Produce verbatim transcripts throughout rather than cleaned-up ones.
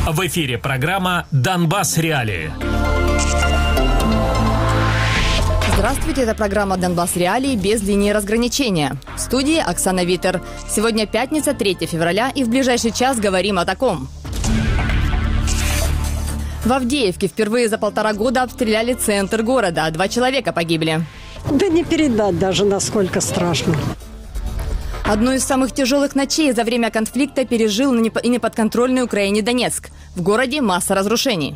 В эфире программа «Донбасс. Реалии». Здравствуйте, это программа «Донбасс. Реалии» без линии разграничения. В студии Оксана Витер. Сегодня пятница, третьего февраля, и в ближайший час говорим о таком. В Авдеевке впервые за полтора года обстреляли центр города, а два человека погибли. Да не передать даже, насколько страшно. Одну из самых тяжелых ночей за время конфликта пережил и неподконтрольный Украине Донецк. В городе масса разрушений.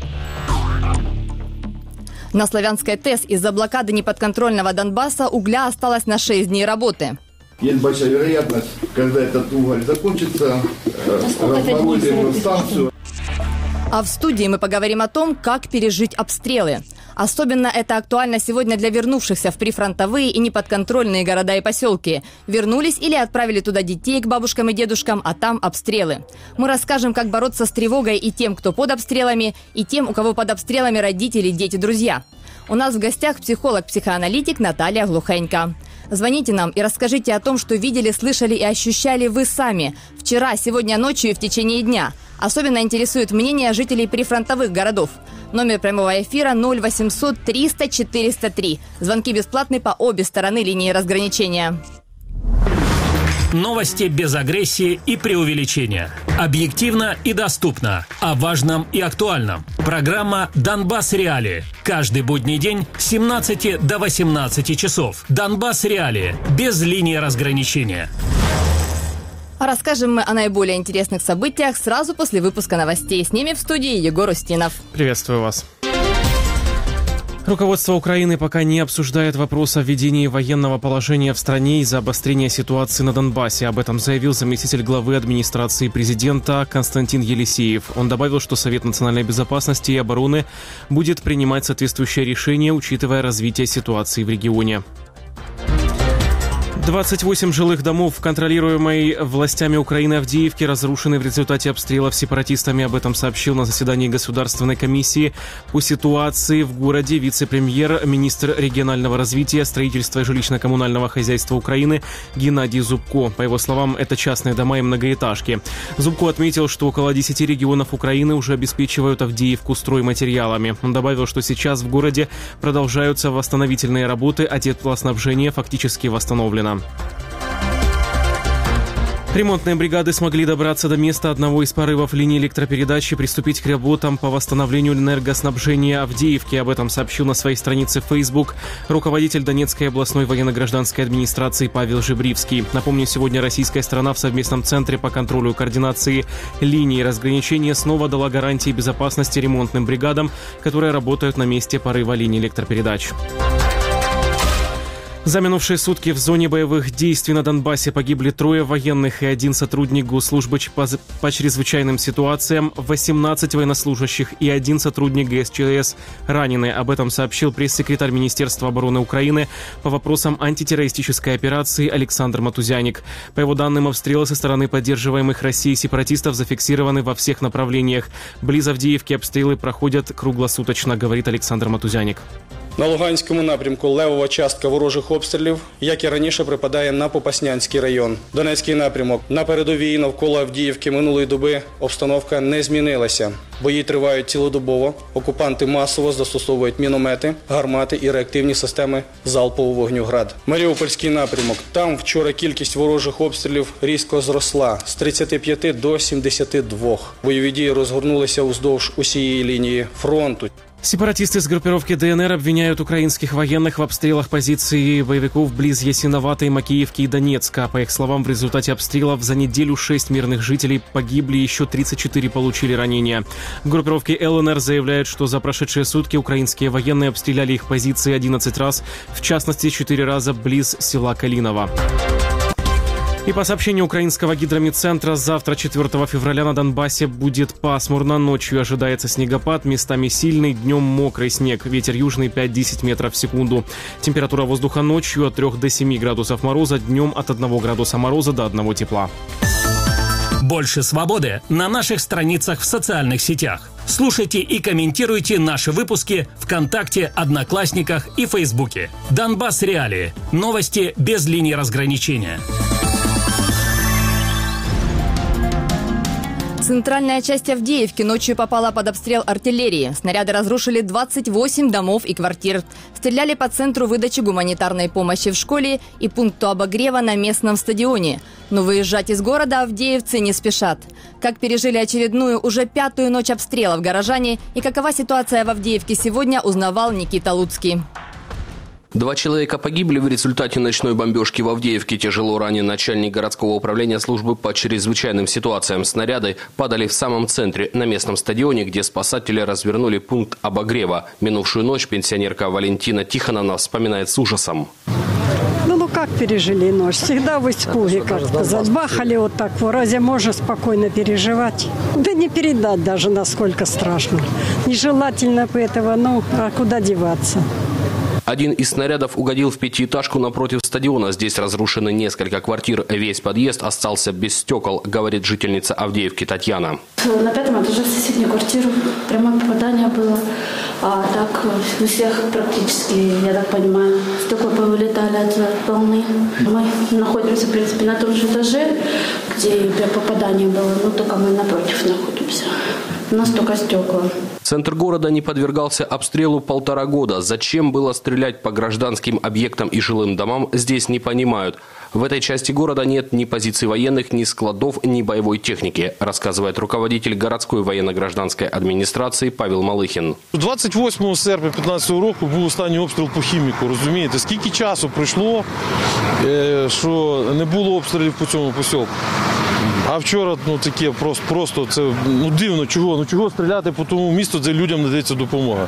На Славянской ТЭС из-за блокады неподконтрольного Донбасса угля осталось на шесть дней работы. Есть большая вероятность, когда этот уголь закончится, разморозим станцию. А в студии мы поговорим о том, как пережить обстрелы. Особенно это актуально сегодня для вернувшихся в прифронтовые и неподконтрольные города и поселки. Вернулись или отправили туда детей к бабушкам и дедушкам, а там обстрелы. Мы расскажем, как бороться с тревогой и тем, кто под обстрелами, и тем, у кого под обстрелами родители, дети, друзья. У нас в гостях психолог-психоаналитик Наталья Глухенько. Звоните нам и расскажите о том, что видели, слышали и ощущали вы сами. Вчера, сегодня ночью и в течение дня. Особенно интересует мнение жителей прифронтовых городов. Номер прямого эфира ноль восемьсот триста четыреста три. Звонки бесплатны по обе стороны линии разграничения. Новости без агрессии и преувеличения. Объективно и доступно. О важном и актуальном. Программа «Донбасс. Реалии». Каждый будний день с семнадцати до восемнадцати часов. «Донбасс. Реалии». Без линии разграничения. Расскажем мы о наиболее интересных событиях сразу после выпуска новостей. С ними в студии Егор Устинов. Приветствую вас. Руководство Украины пока не обсуждает вопрос о введении военного положения в стране из-за обострения ситуации на Донбассе. Об этом заявил заместитель главы администрации президента Константин Елисеев. Он добавил, что Совет национальной безопасности и обороны будет принимать соответствующее решение, учитывая развитие ситуации в регионе. двадцать восемь жилых домов в контролируемой властями Украины Авдеевке разрушены в результате обстрелов сепаратистами. Об этом сообщил на заседании Государственной комиссии по ситуации в городе вице-премьер, министр регионального развития, строительства и жилищно-коммунального хозяйства Украины Геннадий Зубко. По его словам, это частные дома и многоэтажки. Зубко отметил, что около десяти регионов Украины уже обеспечивают Авдеевку стройматериалами. Он добавил, что сейчас в городе продолжаются восстановительные работы, а теплоснабжение фактически восстановлено. Ремонтные бригады смогли добраться до места одного из порывов линии электропередач и приступить к работам по восстановлению энергоснабжения Авдеевки. Об этом сообщил на своей странице в Facebook руководитель Донецкой областной военно-гражданской администрации Павел Жебривский. Напомню, сегодня российская сторона в совместном центре по контролю и координации линии разграничения снова дала гарантии безопасности ремонтным бригадам, которые работают на месте порыва линии электропередач. За минувшие сутки в зоне боевых действий на Донбассе погибли трое военных и один сотрудник госслужбы по, по чрезвычайным ситуациям, восемнадцать военнослужащих и один сотрудник ГСЧС ранены.Об этом сообщил пресс-секретарь Министерства обороны Украины по вопросам антитеррористической операции Александр Матузяник. По его данным, обстрелы со стороны поддерживаемых Россией сепаратистов зафиксированы во всех направлениях. Близ Авдеевки обстрелы проходят круглосуточно, говорит Александр Матузяник. На Луганському напрямку левова частка ворожих обстрілів, як і раніше, припадає на Попаснянський район. Донецький напрямок. На передовій навколо Авдіївки минулої доби обстановка не змінилася. Бої тривають цілодобово. Окупанти масово застосовують міномети, гармати і реактивні системи залпового вогню «Град». Маріупольський напрямок. Там вчора кількість ворожих обстрілів різко зросла з тридцяти п'яти до сімдесяти двох. Бойові дії розгорнулися уздовж усієї лінії фронту. Сепаратисты с группировки ДНР обвиняют украинских военных в обстрелах позиций боевиков близ Ясиноватой, Макеевки и Донецка. По их словам, в результате обстрелов за неделю шесть мирных жителей погибли, еще тридцать четыре получили ранения. В группировке ЛНР заявляют, что за прошедшие сутки украинские военные обстреляли их позиции одиннадцать раз, в частности, четыре раза близ села Калиново. И по сообщению украинского гидромедцентра, завтра, четвёртого февраля, на Донбассе будет пасмурно. Ночью ожидается снегопад, местами сильный, днем мокрый снег. Ветер южный пять-десять метров в секунду. Температура воздуха ночью от трёх до семи градусов мороза, днем от одного градуса мороза до одного тепла. Больше свободы на наших страницах в социальных сетях. Слушайте и комментируйте наши выпуски ВКонтакте, Одноклассниках и Фейсбуке. Донбасс. Реалии. Новости без линии разграничения. Центральная часть Авдеевки ночью попала под обстрел артиллерии. Снаряды разрушили двадцать восемь домов и квартир. Стреляли по центру выдачи гуманитарной помощи в школе и пункту обогрева на местном стадионе. Но выезжать из города авдеевцы не спешат. Как пережили очередную, уже пятую ночь обстрелов горожане и какова ситуация в Авдеевке сегодня, узнавал Никита Луцкий. Два человека погибли в результате ночной бомбежки в Авдеевке. Тяжело ранен начальник городского управления службы по чрезвычайным ситуациям. Снаряды падали в самом центре, на местном стадионе, где спасатели развернули пункт обогрева. Минувшую ночь пенсионерка Валентина Тихоновна вспоминает с ужасом. Ну, ну как пережили ночь? Всегда в испуге, как сказать. Бахали вот так. Разве можно спокойно переживать? Да не передать даже, насколько страшно. Нежелательно этого, ну, а куда деваться? Один из снарядов угодил в пятиэтажку напротив стадиона. Здесь разрушены несколько квартир. Весь подъезд остался без стекол, говорит жительница Авдеевки Татьяна. На пятом этаже в соседнюю квартиру прямое попадание было. А так у всех практически, я так понимаю, стекла повылетали от волны. Мы находимся, в принципе, на том же этаже, где попадание было, но только мы напротив находимся. У нас только стекла. Центр города не подвергался обстрелу полтора года. Зачем было стрелять по гражданским объектам и жилым домам, здесь не понимают. В этой части города нет ни позиций военных, ни складов, ни боевой техники, рассказывает руководитель городской военно-гражданской адміністрації Павел Малихін. двадцять восьмого серпня дві тисячі п'ятнадцятого року був останній обстріл по хіміку. Розумієте, скільки часу пройшло, що не було обстрілів по цьому посілку. А вчора, ну, таке просто, просто це, ну, дивно, чого, ну, чого стріляти по тому місту, де людям надається допомога.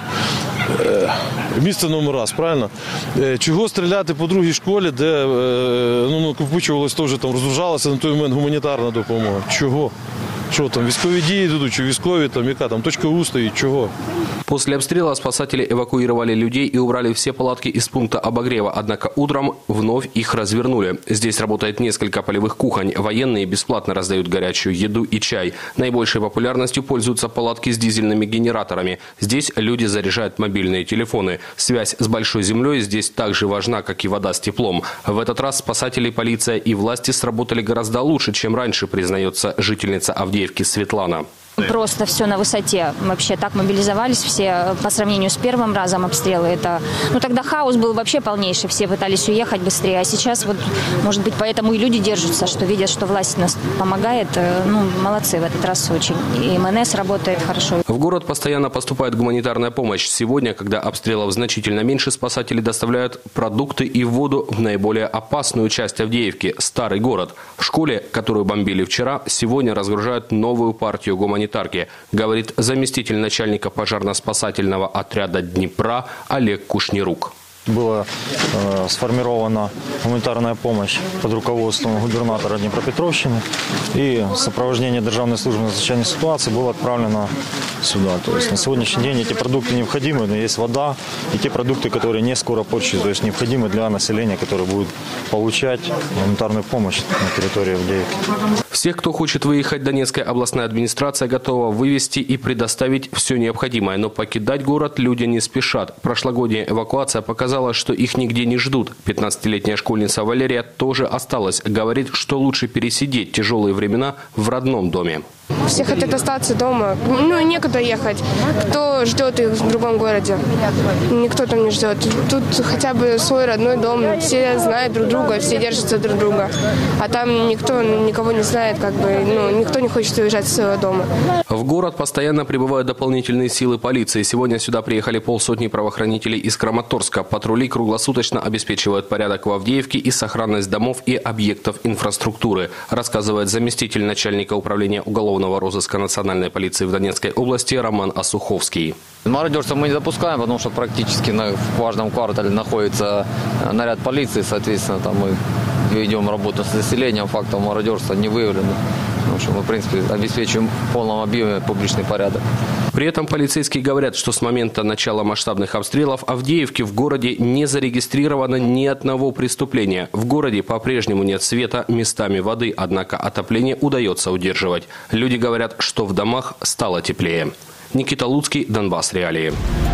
Е, місце номер раз, правильно? Е, чого стріляти по другій школі, де, е, ну, накопичувалось, теж там розгружалася на той момент гуманітарна допомога. Чого? Что там, військові дії идут, что військові, там, яка там точка У стоит, чего? После обстрела спасатели эвакуировали людей и убрали все палатки из пункта обогрева. Однако утром вновь их развернули. Здесь работает несколько полевых кухонь. Военные бесплатно раздают горячую еду и чай. Наибольшей популярностью пользуются палатки с дизельными генераторами. Здесь люди заряжают мобильные телефоны. Связь с большой землей здесь так же важна, как и вода с теплом. В этот раз спасатели, полиция и власти сработали гораздо лучше, чем раньше, признается жительница Авдеевки Светлана. Просто все на высоте. Вообще так мобилизовались все по сравнению с первым разом обстрела. Это, ну тогда хаос был вообще полнейший. Все пытались уехать быстрее. А сейчас вот, может быть, поэтому и люди держатся, что видят, что власть нас помогает. Ну, молодцы в этот раз очень. И эм эн эс работает хорошо. В город постоянно поступает гуманитарная помощь. Сегодня, когда обстрелов значительно меньше, спасатели доставляют продукты и воду в наиболее опасную часть Авдеевки – Старый город. В школе, которую бомбили вчера, сегодня разгружают новую партию гуманитарной говорит заместитель начальника пожарно-спасательного отряда Днепра Олег Кушнирук. Была э, сформирована гуманитарная помощь под руководством губернатора Днепропетровщины, и сопровождение Державной службы надзвичайных ситуаций было отправлено сюда. То есть на сегодняшний день эти продукты необходимы, но есть вода и те продукты, которые не скоро почвы, то есть необходимы для населения, которое будет получать гуманитарную помощь на территории Авдеевки. Всех, кто хочет выехать, Донецкая областная администрация готова вывести и предоставить все необходимое, но покидать город люди не спешат. Прошлогодняя эвакуация показала, что их нигде не ждут. пятнадцатилетняя школьница Валерия тоже осталась. Говорит, что лучше пересидеть тяжелые времена в родном доме. Все хотят остаться дома. Ну, некуда ехать. Кто ждет их в другом городе? Никто там не ждет. Тут хотя бы свой родной дом. Все знают друг друга, все держатся друг друга. А там никто никого не знает, как бы, ну, никто не хочет уезжать из своего дома. В город постоянно прибывают дополнительные силы полиции. Сегодня сюда приехали полсотни правоохранителей из Краматорска. Патрули круглосуточно обеспечивают порядок в Авдеевке и сохранность домов и объектов инфраструктуры, рассказывает заместитель начальника управления уголовного розыска национальной полиции в Донецкой области Роман Осуховский. Мародерство мы не допускаем, потому что практически на, в каждом квартале находится наряд полиции, соответственно, там мы ведем работу с населением, фактов мародерства не выявлено. Потому что мы, в принципе, обеспечиваем в полном объеме публичный порядок. При этом полицейские говорят, что с момента начала масштабных обстрелов Авдеевки в городе не зарегистрировано ни одного преступления. В городе по-прежнему нет света, местами воды, однако отопление удается удерживать. Люди говорят, что в домах стало теплее. Никита Луцкий, Донбасс Реалии.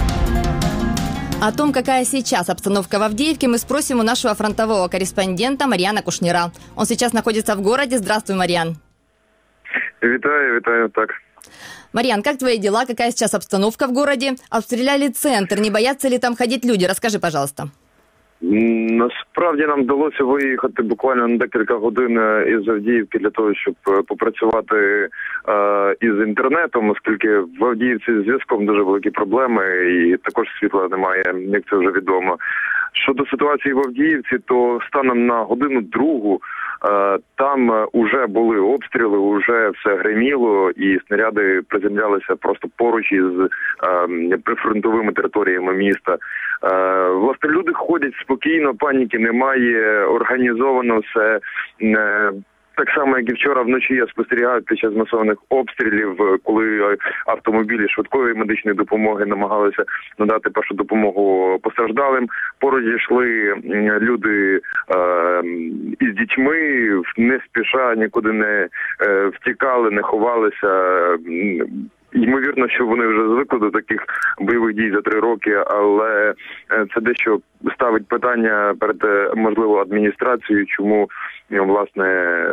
О том, какая сейчас обстановка в Авдеевке, мы спросим у нашего фронтового корреспондента Марьяна Кушнира. Он сейчас находится в городе. Здравствуй, Марьян. Витаю, витаю, так. Марьян, как твои дела? Какая сейчас обстановка в городе? Обстреляли центр. Не боятся ли там ходить люди? Расскажи, пожалуйста. Насправді нам вдалося виїхати буквально на декілька годин із Авдіївки для того, щоб попрацювати е, із інтернетом, оскільки в Авдіївці з зв'язком дуже великі проблеми і також світла немає, як це вже відомо. Щодо ситуації в Авдіївці, то станом на годину другу е, там уже були обстріли, уже все гриміло і снаряди приземлялися просто поруч із е, прифронтовими територіями міста. Е, власне, люди ходять спокійно, паніки немає, організовано все. Е, Так само, як і вчора вночі я спостерігав під час масованих обстрілів, коли автомобілі швидкої медичної допомоги намагалися надати першу допомогу постраждалим. Поруч йшли люди е, із дітьми, не спіша, нікуди не е, втікали, не ховалися. Ймовірно, що вони вже звикли до таких бойових дій за три роки, але це дещо ставить питання перед, можливо, адміністрацією, чому, власне,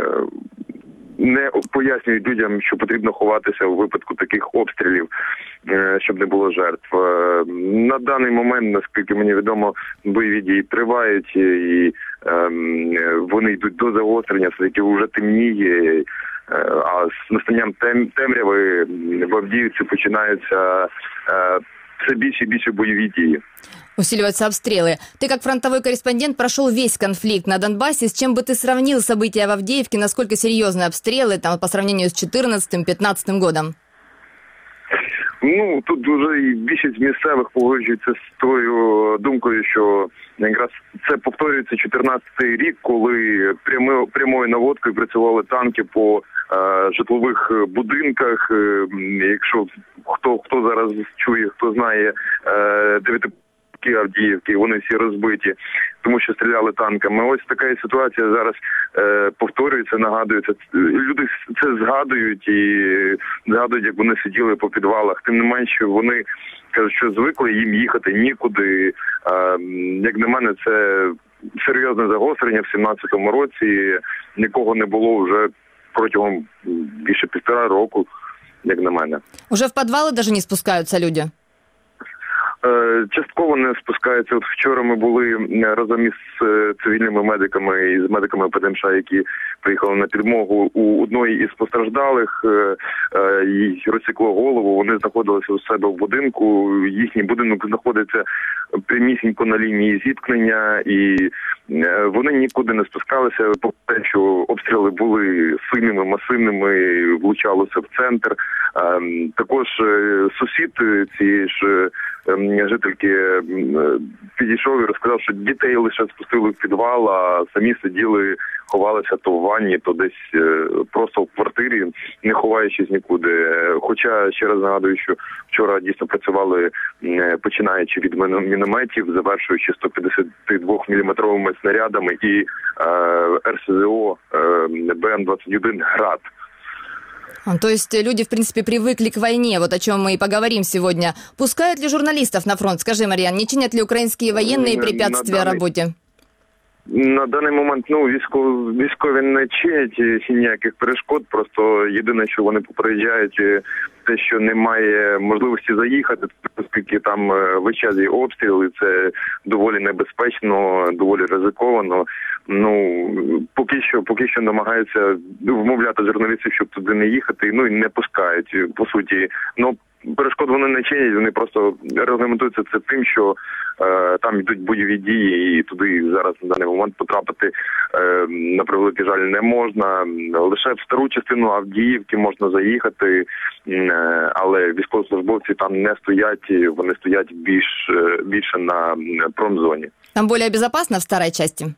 не пояснюють людям, що потрібно ховатися у випадку таких обстрілів, щоб не було жертв. На даний момент, наскільки мені відомо, бойові дії тривають і вони йдуть до загострення, все-таки вже темніє. А з настанням тем, темряви в Авдіївці починаються э, все більше и більше бойові дії. Усиливаются обстрелы. Ты, как фронтовой корреспондент, прошел весь конфликт на Донбассе. С чем бы ты сравнил события в Авдеевке? Насколько серьезны обстрелы там, по сравнению с четырнадцатым-пятнадцатым годом? Ну, тут вже і більшість місцевих погоджуються з тою думкою, що якраз це повторюється чотирнадцятий рік, коли прямою, прямою наводкою працювали танки по е, житлових будинках. Е, якщо хто хто зараз чує, хто знає е, дев'ятиповерхівки Авдіївки, вони всі розбиті, тому що стріляли танками. Ось така ситуація зараз е, повторюється, нагадується. Люди це згадують і згадують, як вони сиділи по підвалах. Тим не менше, вони кажуть, що звикли, їм їхати нікуди. Е, як на мене, це серйозне загострення в сімнадцятому році. Нікого не було вже протягом більше півтора року, як на мене. Уже в підвали навіть не спускаються люди? Частково не спускаються. От вчора ми були разом із цивільними медиками і з медиками ПДМШ, які приїхали на підмогу. У одної із постраждалих їй розсікло голову, вони знаходилися у себе в будинку. Їхній будинок знаходиться прямісінько на лінії зіткнення, і вони нікуди не спускалися, попри те, що обстріли були сильними, масивними, влучалося в центр. Також сусід цієї ж жительки підійшов і розказав, що дітей лише спустили в підвал, а самі сиділи, ховалися то в ванні, то десь просто в квартирі, не ховаючись нікуди. Хоча, ще раз нагадую, що вчора дійсно працювали, починаючи від мінометів, завершуючи сто п'ятдесят два міліметровими снарядами і ер ес зет о Б М двадцять один «Град». То есть люди, в принципе, привыкли к войне, вот о чем мы и поговорим сегодня. Пускают ли журналистов на фронт? Скажи, Марьян, не чинят ли украинские военные препятствия даний, работе? На даний момент, ну, військові, військові не чинять ніяких перешкод, просто єдине, що вони попереджають, те, що немає можливості заїхати, оскільки там весь час є обстріли, це доволі небезпечно, доволі ризиковано. Ну, поки що, поки що намагаються вмовляти журналістів, щоб туди не їхати, ну і не пускають, по суті. Ну, перешкод вони не чинять, вони просто регламентуються це тим, що е, там йдуть бойові дії, і туди зараз на даний момент потрапити, е, на превеликий жаль, не можна. Лише в стару частину Авдіївки можна заїхати, е, але військовослужбовці там не стоять, вони стоять більш, більше на промзоні. Там більш безпечно в старій частині?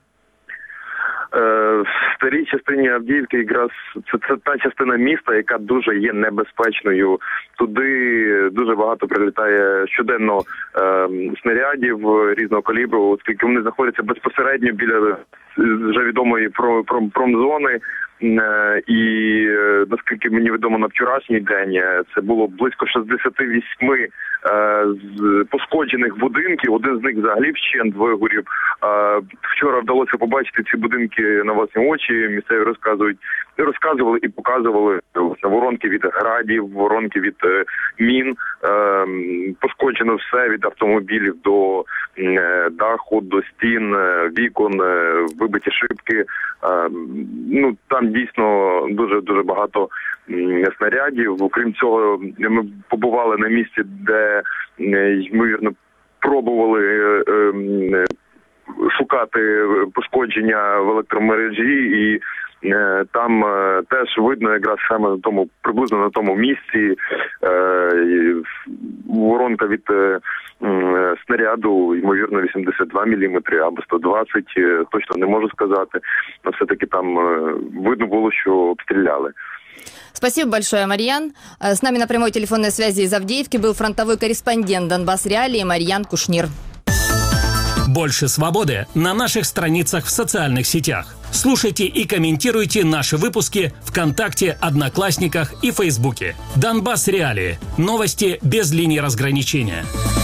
В старій частині Авдіївки якраз це, це та частина міста, яка дуже є небезпечною. Туди дуже багато прилітає щоденно е, снарядів різного калібру, оскільки вони знаходяться безпосередньо біля вже відомої промзони. Е, і е, наскільки мені відомо, на вчорашній день це було близько шістдесят вісім е, з пошкоджених будинків. Один з них взагалі вщент вигорів. Е, вчора вдалося побачити ці будинки на власні очі. Місцеві розказують, розказували і показували воронки від градів, воронки від е, мін, е, пошкоджено все від автомобілів до е, даху, до стін, е, вікон, е, вибиті шибки. Е, ну, там дійсно дуже-дуже багато е, снарядів. Окрім цього, ми побували на місці, де, е, ймовірно, пробували е, е, шукати пошкодження в електромережі, і е, там е, теж видно якраз саме на тому, приблизно на тому місці е, воронка від е, е, снаряду, ймовірно, вісімдесят два міліметри або сто двадцять, е, точно не можу сказати, але все-таки там е, видно було, що обстріляли. Спасибо большое, Марьян. С нами на прямой телефонной связи из Авдеевки был фронтовой корреспондент «Донбасс Реалии» Марьян Кушнир. Больше свободы на наших страницах в социальных сетях. Слушайте и комментируйте наши выпуски ВКонтакте, Одноклассниках и Фейсбуке. «Донбасс Реалии». Новости без линии разграничения.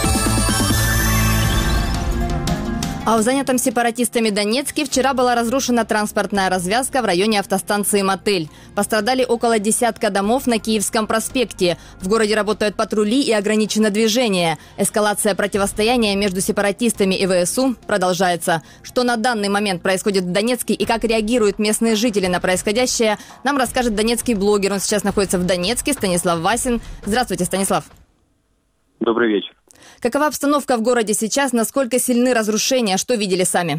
А в занятом сепаратистами Донецке вчера была разрушена транспортная развязка в районе автостанции «Мотель». Пострадали около десятка домов на Киевском проспекте. В городе работают патрули и ограничено движение. Эскалация противостояния между сепаратистами и ВСУ продолжается. Что на данный момент происходит в Донецке и как реагируют местные жители на происходящее, нам расскажет донецкий блогер. Он сейчас находится в Донецке, Станислав Васин. Здравствуйте, Станислав. Добрый вечер. Какова обстановка в городе сейчас? Насколько сильны разрушения? Что видели сами?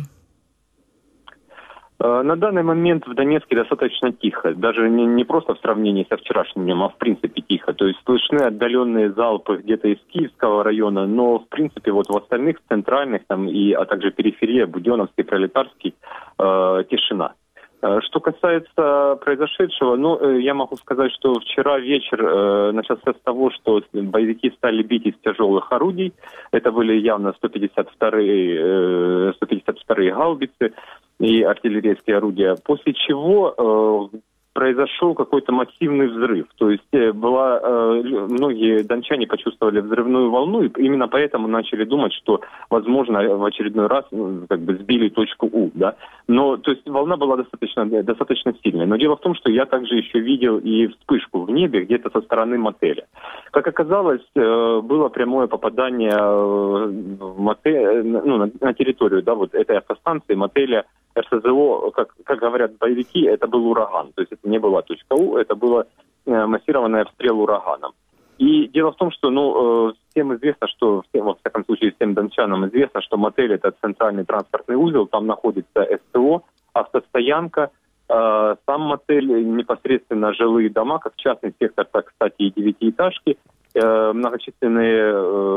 На данный момент в Донецке достаточно тихо. Даже не, не просто в сравнении со вчерашним днем, а в принципе тихо. То есть слышны отдаленные залпы где-то из Киевского района, но в принципе вот в остальных центральных, там, и, а также периферия, Буденновский, Пролетарский, э, тишина. Что касается произошедшего, ну, я могу сказать, что вчера вечер э, начался с того, что боевики стали бить из тяжелых орудий. Это были явно сто пятьдесят вторые, э, сто пятьдесят вторые гаубицы и артиллерийские орудия. После чего э, произошел какой-то массивный взрыв. То есть была, э, многие дончане почувствовали взрывную волну, и именно поэтому начали думать, что, возможно, в очередной раз ну, как бы сбили точку У. Да? Но, то есть волна была достаточно, достаточно сильная. Но дело в том, что я также еще видел и вспышку в небе где-то со стороны мотеля. Как оказалось, э, было прямое попадание в мотель, ну, на, на территорию, да, вот этой автостанции, мотеля РСЗО, как, как говорят боевики, это был ураган. То есть это не была точка У, это было э, массированный обстрел ураганом. И дело в том, что ну, э, всем известно, что, всем, во всяком случае, всем дончанам известно, что мотель – это центральный транспортный узел, там находится СТО, автостоянка, э, сам мотель, непосредственно жилые дома, как частный сектор, так, кстати, и девятиэтажки, э, многочисленные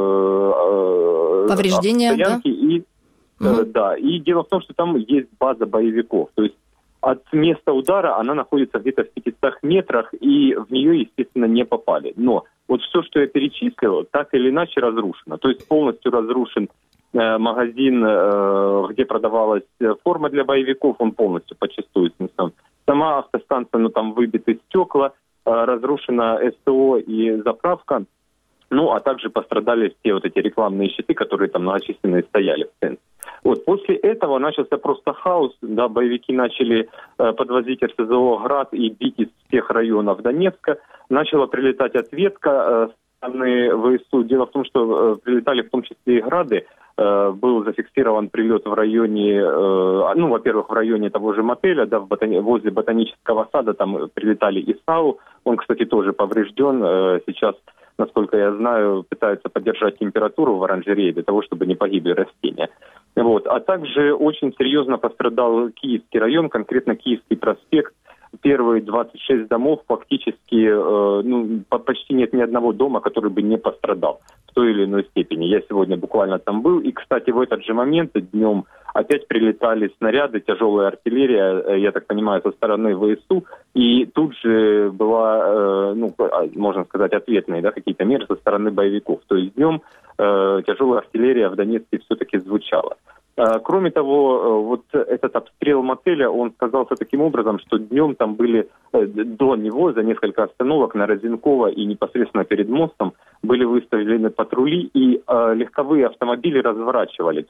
э, повреждения, да? И, э, да, и дело в том, что там есть база боевиков, то есть от места удара она находится где-то в пятистах метрах, и в нее, естественно, не попали. Но вот все, что я перечислил, так или иначе разрушено. То есть полностью разрушен э, магазин, э, где продавалась форма для боевиков, он полностью подчистую снесен. Сама автостанция, ну там выбиты стекла, э, разрушена СТО и заправка. Ну, а также пострадали все вот эти рекламные щиты, которые там многочисленные стояли в центре. Вот, после этого начался просто хаос, да, боевики начали э, подвозить РСЗО «Град» и бить из всех районов Донецка. Начала прилетать ответка э, со стороны ВСУ. Дело в том, что э, прилетали в том числе и «Грады». Э, был зафиксирован прилет в районе, э, ну, во-первых, в районе того же мотеля, да, в ботани- возле ботанического сада, там прилетали и САУ. Он, кстати, тоже поврежден. Э, сейчас, насколько я знаю, пытаются поддержать температуру в оранжерее для того, чтобы не погибли растения. Вот. А также очень серьезно пострадал Киевский район, конкретно Киевский проспект. Первые двадцать шесть домов фактически, э, ну, почти нет ни одного дома, который бы не пострадал в той или иной степени. Я сегодня буквально там был. И, кстати, в этот же момент днем опять прилетали снаряды, тяжелая артиллерия, я так понимаю, со стороны ВСУ. И тут же была, э, ну, можно сказать, ответные, да, какие-то меры со стороны боевиков. То есть днем э, тяжелая артиллерия в Донецке все-таки звучала. Кроме того, вот этот обстрел мотеля, он сказался таким образом, что днем там были, до него, за несколько остановок на Розенкова и непосредственно перед мостом были выставлены патрули, и э, легковые автомобили разворачивали. То есть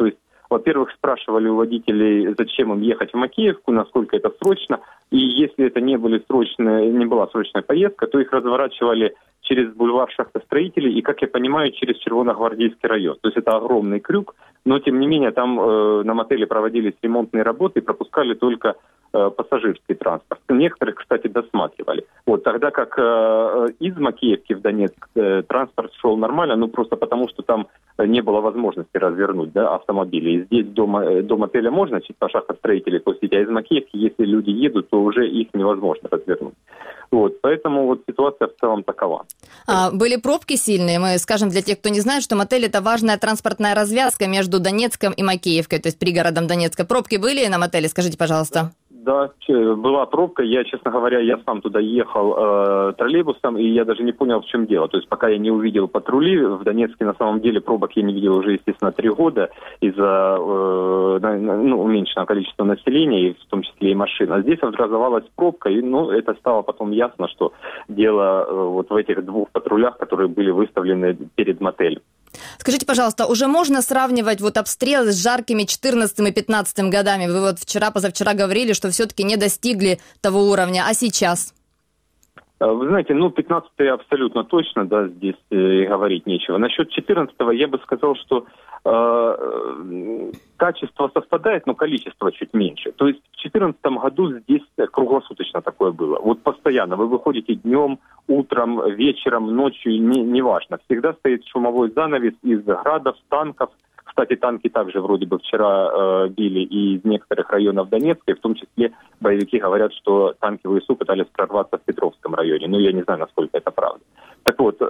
во-первых, спрашивали у водителей, зачем им ехать в Макеевку, насколько это срочно. И если это не, были срочные, не была срочная поездка, то их разворачивали через бульвар Шахтостроителей и, как я понимаю, через Червоногвардейский район. То есть это огромный крюк, но, тем не менее, там э, на мотеле проводились ремонтные работы и пропускали только э, пассажирский транспорт. Некоторых, кстати, досматривали. Вот, тогда как э, из Макеевки в Донецк э, транспорт шел нормально, ну просто потому, что там не было возможности развернуть, да, автомобили. И здесь до, до мотеля можно чуть по Шахтостроителей пустить, а из Макеевки, если люди едут, то уже их невозможно развернуть. Вот, поэтому вот ситуация в целом такова. А, были пробки сильные? Мы скажем для тех, кто не знает, что мотель – это важная транспортная развязка между Донецком и Макеевкой, то есть пригородом Донецка. Пробки были на мотеле? Скажите, пожалуйста. Да, была пробка. Я, честно говоря, я сам туда ехал э, троллейбусом, и я даже не понял, в чем дело. То есть пока я не увидел патрули, в Донецке на самом деле пробок я не видел уже, естественно, три года из-за э, ну, уменьшенного количества населения, и в том числе и машин. А здесь образовалась пробка, и ну, это стало потом ясно, что дело э, вот в этих двух патрулях, которые были выставлены перед мотелем. Скажите, пожалуйста, уже можно сравнивать вот обстрелы с жаркими четырнадцатым и пятнадцатым годами? Вы вот вчера, позавчера говорили, что все-таки не достигли того уровня, а сейчас? Вы знаете, ну, пятнадцатый абсолютно точно, да, здесь и говорить нечего. Насчет четырнадцатого я бы сказал, что э, качество совпадает, но количество чуть меньше. То есть в четырнадцатом году здесь круглосуточно такое было. Вот постоянно вы выходите днем, утром, вечером, ночью, не, неважно. Всегда стоит шумовой занавес из градов, танков. Кстати, танки также вроде бы вчера э, били и из некоторых районов Донецка, и в том числе боевики говорят, что танки ВСУ пытались прорваться в Петровском районе. Ну, я не знаю, насколько это правда. Так вот, э,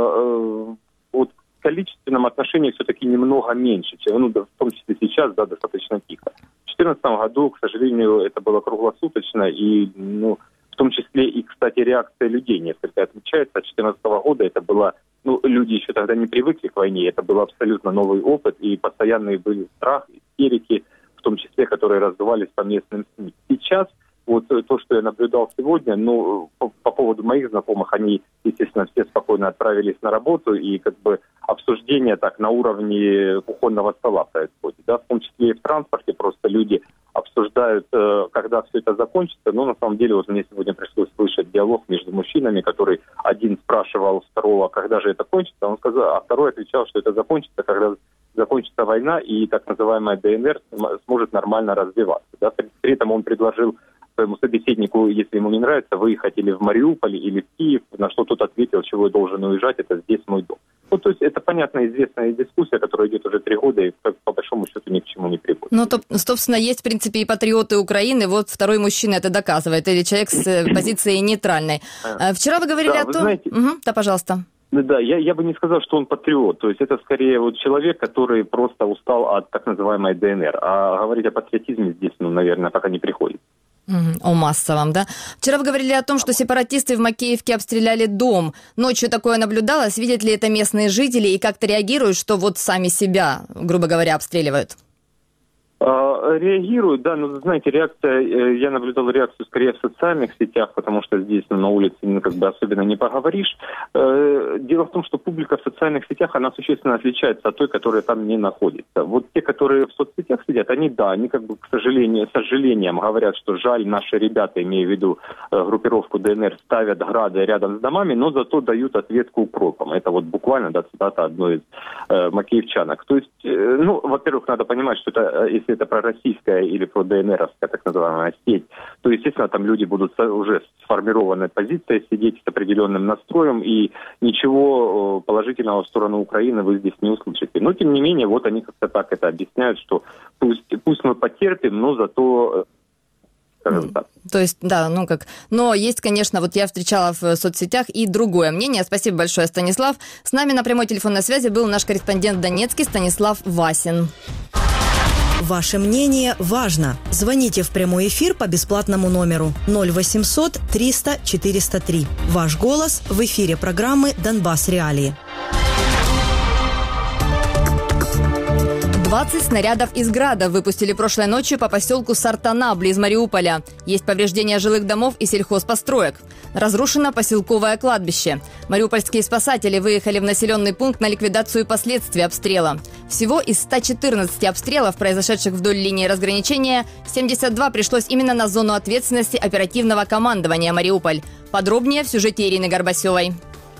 э, вот в количественном отношении все-таки немного меньше, чем, ну, в том числе сейчас, да, достаточно тихо. В две тысячи четырнадцатом году, к сожалению, это было круглосуточно, и, ну, в том числе и, кстати, реакция людей несколько отличается. От две тысячи четырнадцатого года это была... Ну, люди еще тогда не привыкли к войне, это был абсолютно новый опыт, и постоянные были страх, истерики, в том числе, которые раздувались по местным СМИ. Сейчас, вот то, что я наблюдал сегодня, ну, по, по поводу моих знакомых, они, естественно, все спокойно отправились на работу, и как бы обсуждение так на уровне кухонного стола происходит, да, в том числе и в транспорте, просто люди обсуждают, когда все это закончится. Но на самом деле вот мне сегодня пришлось слышать диалог между мужчинами, который один спрашивал второго, когда же это кончится, он сказал, а второй отвечал, что это закончится, когда закончится война и так называемая ДНР сможет нормально развиваться. Да? При этом он предложил своему собеседнику, если ему не нравится, выехать или в Мариуполь, или в Киев, на что тот ответил, чего я должен уезжать, это здесь мой дом. Ну, то есть это понятная, известная дискуссия, которая идет уже три года и по, по большому счету ни к чему не приводит. Ну, то, собственно, есть, в принципе, и патриоты Украины, вот второй мужчина это доказывает, или человек с позицией нейтральной. Вчера вы говорили да, о вы том... Знаете... Угу, да, пожалуйста. Да, я, я бы не сказал, что он патриот. То есть это скорее вот человек, который просто устал от так называемой ДНР. А говорить о патриотизме здесь, ну, наверное, пока не приходится. О массовом, да? Вчера вы говорили о том, что сепаратисты в Макеевке обстреляли дом. Ночью такое наблюдалось. Видят ли это местные жители и как-то реагируют, что вот сами себя, грубо говоря, обстреливают? Реагируют, да, но, знаете, реакция, я наблюдал реакцию скорее в социальных сетях, потому что здесь ну, на улице ну, как бы особенно не поговоришь. Дело в том, что публика в социальных сетях, она существенно отличается от той, которая там не находится. Вот те, которые в соцсетях сидят, они, да, они как бы, к сожалению, с сожалением говорят, что жаль, наши ребята, имея в виду группировку ДНР, ставят грады рядом с домами, но зато дают ответку укропом. Это вот буквально, да, цитата одной из э, макеевчанок. То есть, э, ну, во-первых, надо понимать, что это, если это пророссийская или про ДНРовская так называемая сеть, то, естественно, там люди будут уже сформированной позицией сидеть с определенным настроем, и ничего положительного в сторону Украины вы здесь не услышите. Но, тем не менее, вот они как-то так это объясняют, что пусть, пусть мы потерпим, но зато... Так. То есть, да, ну как... Но есть, конечно, вот я встречала в соцсетях и другое мнение. Спасибо большое, Станислав. С нами на прямой телефонной связи был наш корреспондент в Донецке Станислав Васин. Ваше мнение важно. Звоните в прямой эфир по бесплатному номеру ноль восемьсот триста четыреста три. Ваш голос в эфире программы «Донбасс Реалии». двадцать снарядов из «Града» выпустили прошлой ночью по поселку Сартана, близ Мариуполя. Есть повреждения жилых домов и сельхозпостроек. Разрушено поселковое кладбище. Мариупольские спасатели выехали в населенный пункт на ликвидацию последствий обстрела. Всего из ста четырнадцати обстрелов, произошедших вдоль линии разграничения, семьдесят два пришлось именно на зону ответственности оперативного командования «Мариуполь». Подробнее в сюжете Ирины Горбасевой.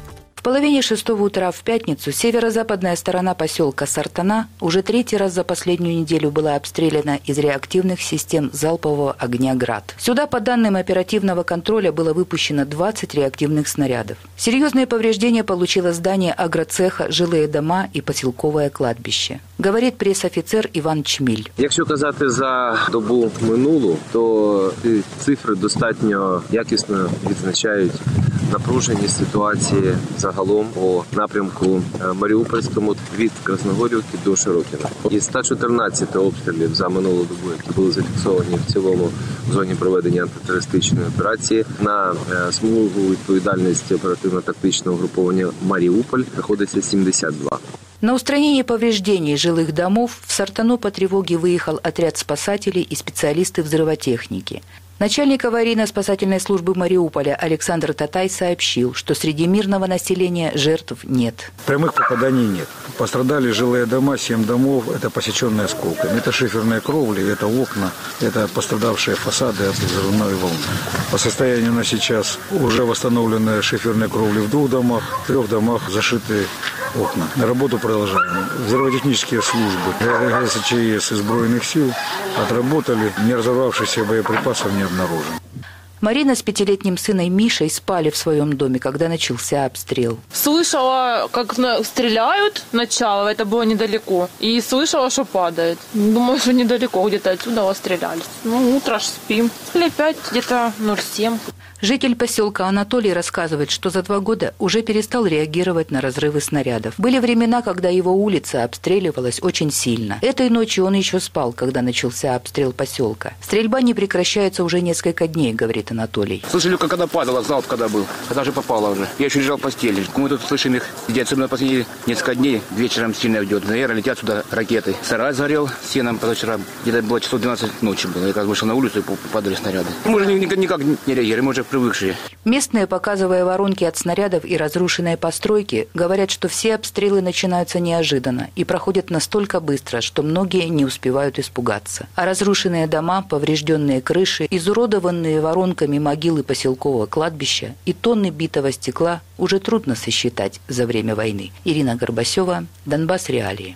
В половине шестого утра в пятницу северо-западная сторона поселка Сартана уже третий раз за последнюю неделю была обстреляна из реактивных систем залпового огня «Град». Сюда, по данным оперативного контроля, было выпущено двадцать реактивных снарядов. Серьезные повреждения получило здание агроцеха, жилые дома и поселковое кладбище. Говорит пресс-офіцер Іван Чміль. Якщо казати за добу минулу, то цифри достатньо якісно відзначають напружені ситуації загалом по напрямку Маріупольському від Красногорівки до Широкіна. Із ста чотирнадцяти обстрілів за минулу добу, які були зафіксовані в цілому в зоні проведення антитерористичної операції, на смугу відповідальності оперативно-тактичного угруповання «Маріуполь» приходиться сімдесят два. На устранение повреждений жилых домов в Сартану по тревоге выехал отряд спасателей и специалисты взрывотехники. Начальник аварийно-спасательной службы Мариуполя Александр Татай сообщил, что среди мирного населения жертв нет. Прямых попаданий нет. Пострадали жилые дома, семь домов, это посеченные осколками. Это шиферные кровли, это окна, это пострадавшие фасады от взрывной волны. По состоянию на сейчас уже восстановлены шиферные кровли в двух домах, в трех домах зашиты окна. Работу продолжаем. Взрывотехнические службы ГСЧС и Збройных сил отработали, не разорвавшихся боеприпасов не обнаружен. Марина с пятилетним сыном Мишей спали в своем доме, когда начался обстрел. Слышала, как стреляют сначала, это было недалеко, и слышала, что падает. Думаю, что недалеко, где-то отсюда стреляли. Ну, утро ж спим. Или пять, где-то ноль семь. Житель поселка Анатолий рассказывает, что за два года уже перестал реагировать на разрывы снарядов. Были времена, когда его улица обстреливалась очень сильно. Этой ночью он еще спал, когда начался обстрел поселка. Стрельба не прекращается уже несколько дней, говорит Анатолий. Слышали, как она падала, залп когда был. Когда же попала уже. Я еще лежал в постели. Мы тут слышим их, где особенно последние несколько дней вечером сильно идет. Наверное, летят сюда ракеты. Сарай сгорел сеном позавчера. Где-то было часов двенадцать ночи было. Я как вышел на улицу и падали снаряды. Мы уже никак не реагируем, мы уже привыкшие. Местные, показывая воронки от снарядов и разрушенные постройки, говорят, что все обстрелы начинаются неожиданно и проходят настолько быстро, что многие не успевают испугаться. А разрушенные дома, поврежденные крыши, изуродованные воронками могилы поселкового кладбища и тонны битого стекла уже трудно сосчитать за время войны. Ирина Горбасева, Донбасс Реалии.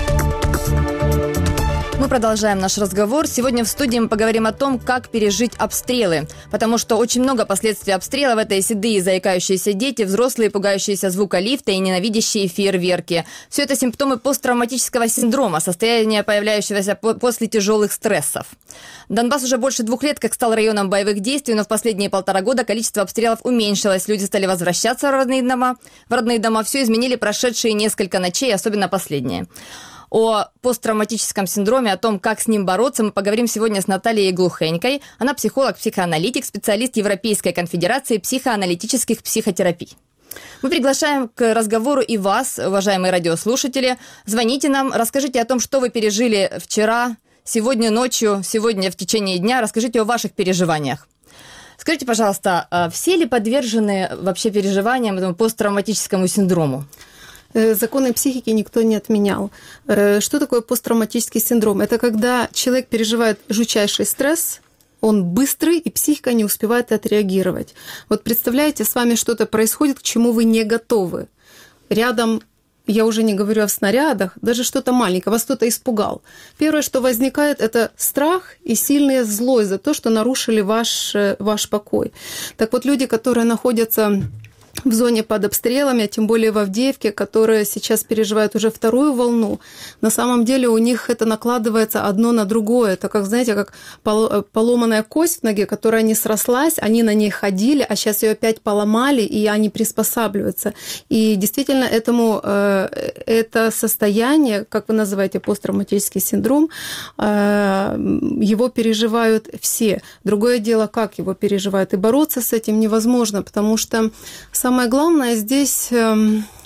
Мы продолжаем наш разговор. Сегодня в студии мы поговорим о том, как пережить обстрелы. Потому что очень много последствий обстрелов. Это и седые, заикающиеся дети, взрослые, пугающиеся звука лифта и ненавидящие фейерверки. Все это симптомы посттравматического синдрома, состояния, появляющегося после тяжелых стрессов. Донбасс уже больше двух лет как стал районом боевых действий, но в последние полтора года количество обстрелов уменьшилось. Люди стали возвращаться в родные дома. В родные дома все изменили прошедшие несколько ночей, особенно последние. О посттравматическом синдроме, о том, как с ним бороться, мы поговорим сегодня с Натальей Глухенькой. Она психолог, психоаналитик, специалист Европейской конфедерации психоаналитических психотерапий. Мы приглашаем к разговору и вас, уважаемые радиослушатели. Звоните нам, расскажите о том, что вы пережили вчера, сегодня ночью, сегодня в течение дня. Расскажите о ваших переживаниях. Скажите, пожалуйста, все ли подвержены вообще переживаниям этому посттравматическому синдрому? Законы психики никто не отменял. Что такое посттравматический синдром? Это когда человек переживает жутчайший стресс, он быстрый, и психика не успевает отреагировать. Вот представляете, с вами что-то происходит, к чему вы не готовы. Рядом, я уже не говорю о снарядах, даже что-то маленькое, вас кто-то испугал. Первое, что возникает, это страх и сильная злость за то, что нарушили ваш, ваш покой. Так вот, люди, которые находятся в зоне под обстрелами, а тем более в Авдеевке, которые сейчас переживают уже вторую волну, на самом деле у них это накладывается одно на другое. Это как, знаете, как поломанная кость в ноге, которая не срослась, они на ней ходили, а сейчас ее опять поломали, и они приспосабливаются. И действительно этому, это состояние, как вы называете, посттравматический синдром, его переживают все. Другое дело, как его переживают. И бороться с этим невозможно, потому что самое главное здесь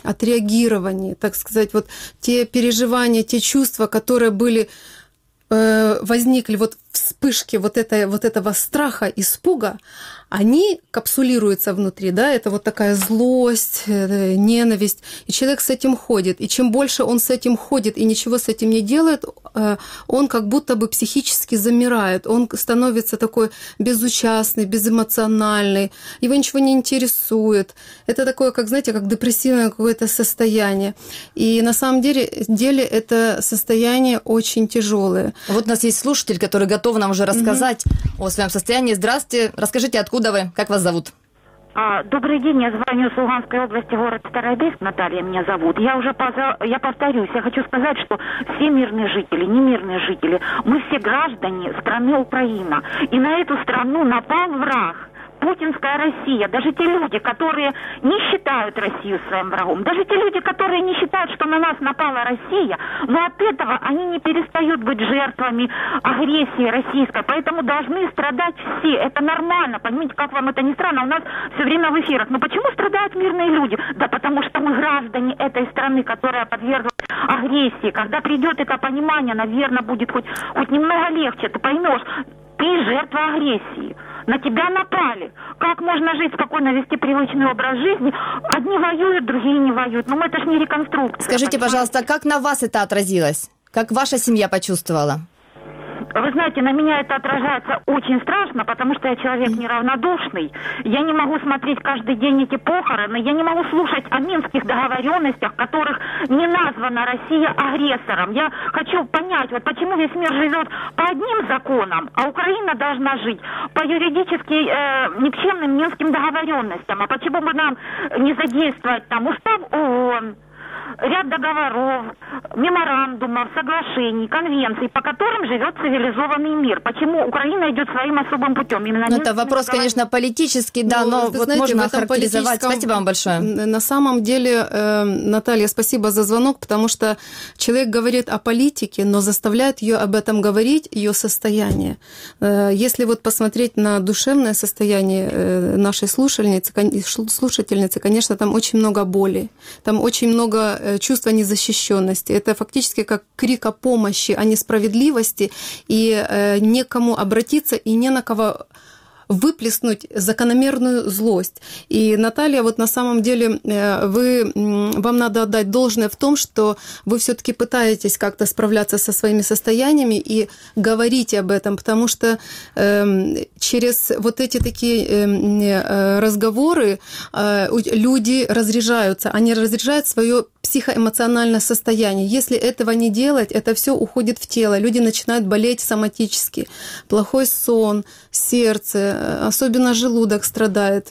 отреагировании, так сказать, вот те переживания, те чувства, которые были, э, возникли вот вспышки вот, это, вот этого страха, испуга, они капсулируются внутри, да, это вот такая злость, ненависть, и человек с этим ходит, и чем больше он с этим ходит и ничего с этим не делает, он как будто бы психически замирает, он становится такой безучастный, безэмоциональный, его ничего не интересует, это такое, как, знаете, как депрессивное какое-то состояние, и на самом деле, деле это состояние очень тяжелое. Вот у нас есть слушатель, который готов нам уже рассказать mm-hmm. о своем состоянии. Здравствуйте, расскажите, откуда вы, как вас зовут? А, добрый день, я звоню с Луганской области, город Старобельск, Наталья меня зовут. Я уже поза... я повторюсь, я хочу сказать, что все мирные жители, не мирные жители, мы все граждане страны Украина. И на эту страну напал враг. Путинская Россия, даже те люди, которые не считают Россию своим врагом, даже те люди, которые не считают, что на нас напала Россия, но от этого они не перестают быть жертвами агрессии российской, поэтому должны страдать все, это нормально, понимаете, как вам это не странно, у нас все время в эфирах, но почему страдают мирные люди? Да потому что мы граждане этой страны, которая подверглась агрессии, когда придет это понимание, наверное, будет хоть, хоть немного легче, ты поймешь, ты жертва агрессии. На тебя напали. Как можно жить спокойно, вести привычный образ жизни? Одни воюют, другие не воюют. Ну, это же не реконструкция. Скажите, понимаете? пожалуйста, как на вас это отразилось? Как ваша семья почувствовала? Вы знаете, на меня это отражается очень страшно, потому что я человек неравнодушный. Я не могу смотреть каждый день эти похороны, я не могу слушать о минских договоренностях, в которых не названа Россия агрессором. Я хочу понять, вот почему весь мир живет по одним законам, а Украина должна жить по юридически э, никчемным минским договоренностям. А почему бы нам не задействовать там устав ООН, ряд договоров, меморандумов, соглашений, конвенций, по которым живет цивилизованный мир. Почему Украина идет своим особым путем? Именно ну, это вопрос, говорит... конечно, политический, да, ну, но вот знаете, можно охарактеризовать. Политическом... Спасибо вам большое. На самом деле, э, Наталья, спасибо за звонок, потому что человек говорит о политике, но заставляет ее об этом говорить, ее состояние. Э, если вот посмотреть на душевное состояние э, нашей слушательницы, слушательницы, конечно, там очень много боли, там очень много чувство незащищенности. Это фактически как крик о помощи, о несправедливости, и э, некому обратиться, и не на кого выплеснуть закономерную злость. И, Наталья, вот на самом деле вы, вам надо отдать должное в том, что вы все-таки пытаетесь как-то справляться со своими состояниями и говорите об этом, потому что э, через вот эти такие э, разговоры э, люди разряжаются, они разряжают свое психоэмоциональное состояние. Если этого не делать, это все уходит в тело. Люди начинают болеть соматически. Плохой сон, сердце, особенно желудок страдает.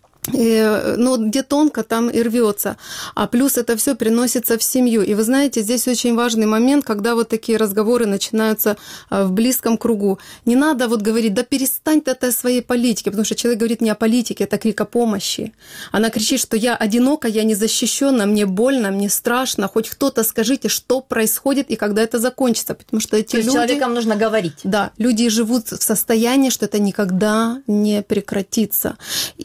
И, но где тонко, там и рвется. А плюс это все приносится в семью. И вы знаете, здесь очень важный момент, когда вот такие разговоры начинаются в близком кругу. Не надо вот говорить, да перестань ты от своей политики, потому что человек говорит не о политике, это крик о помощи. Она кричит, что я одинока, я не защищена, мне больно, мне страшно, хоть кто-то скажите, что происходит и когда это закончится, потому что эти То люди... есть человекам нужно говорить. Да, люди живут в состоянии, что это никогда не прекратится.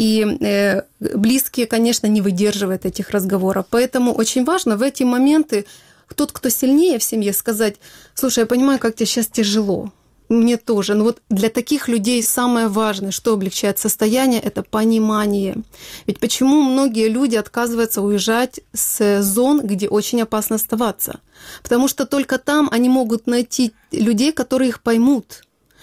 И близкие, конечно, не выдерживают этих разговоров. Поэтому очень важно в эти моменты тот, кто сильнее в семье, сказать: слушай, я понимаю, как тебе сейчас тяжело. Мне тоже. Но вот для таких людей самое важное, что облегчает состояние, это понимание. Ведь почему многие люди отказываются уезжать с зон, где очень опасно оставаться? Потому что только там они могут найти людей, которые их поймут.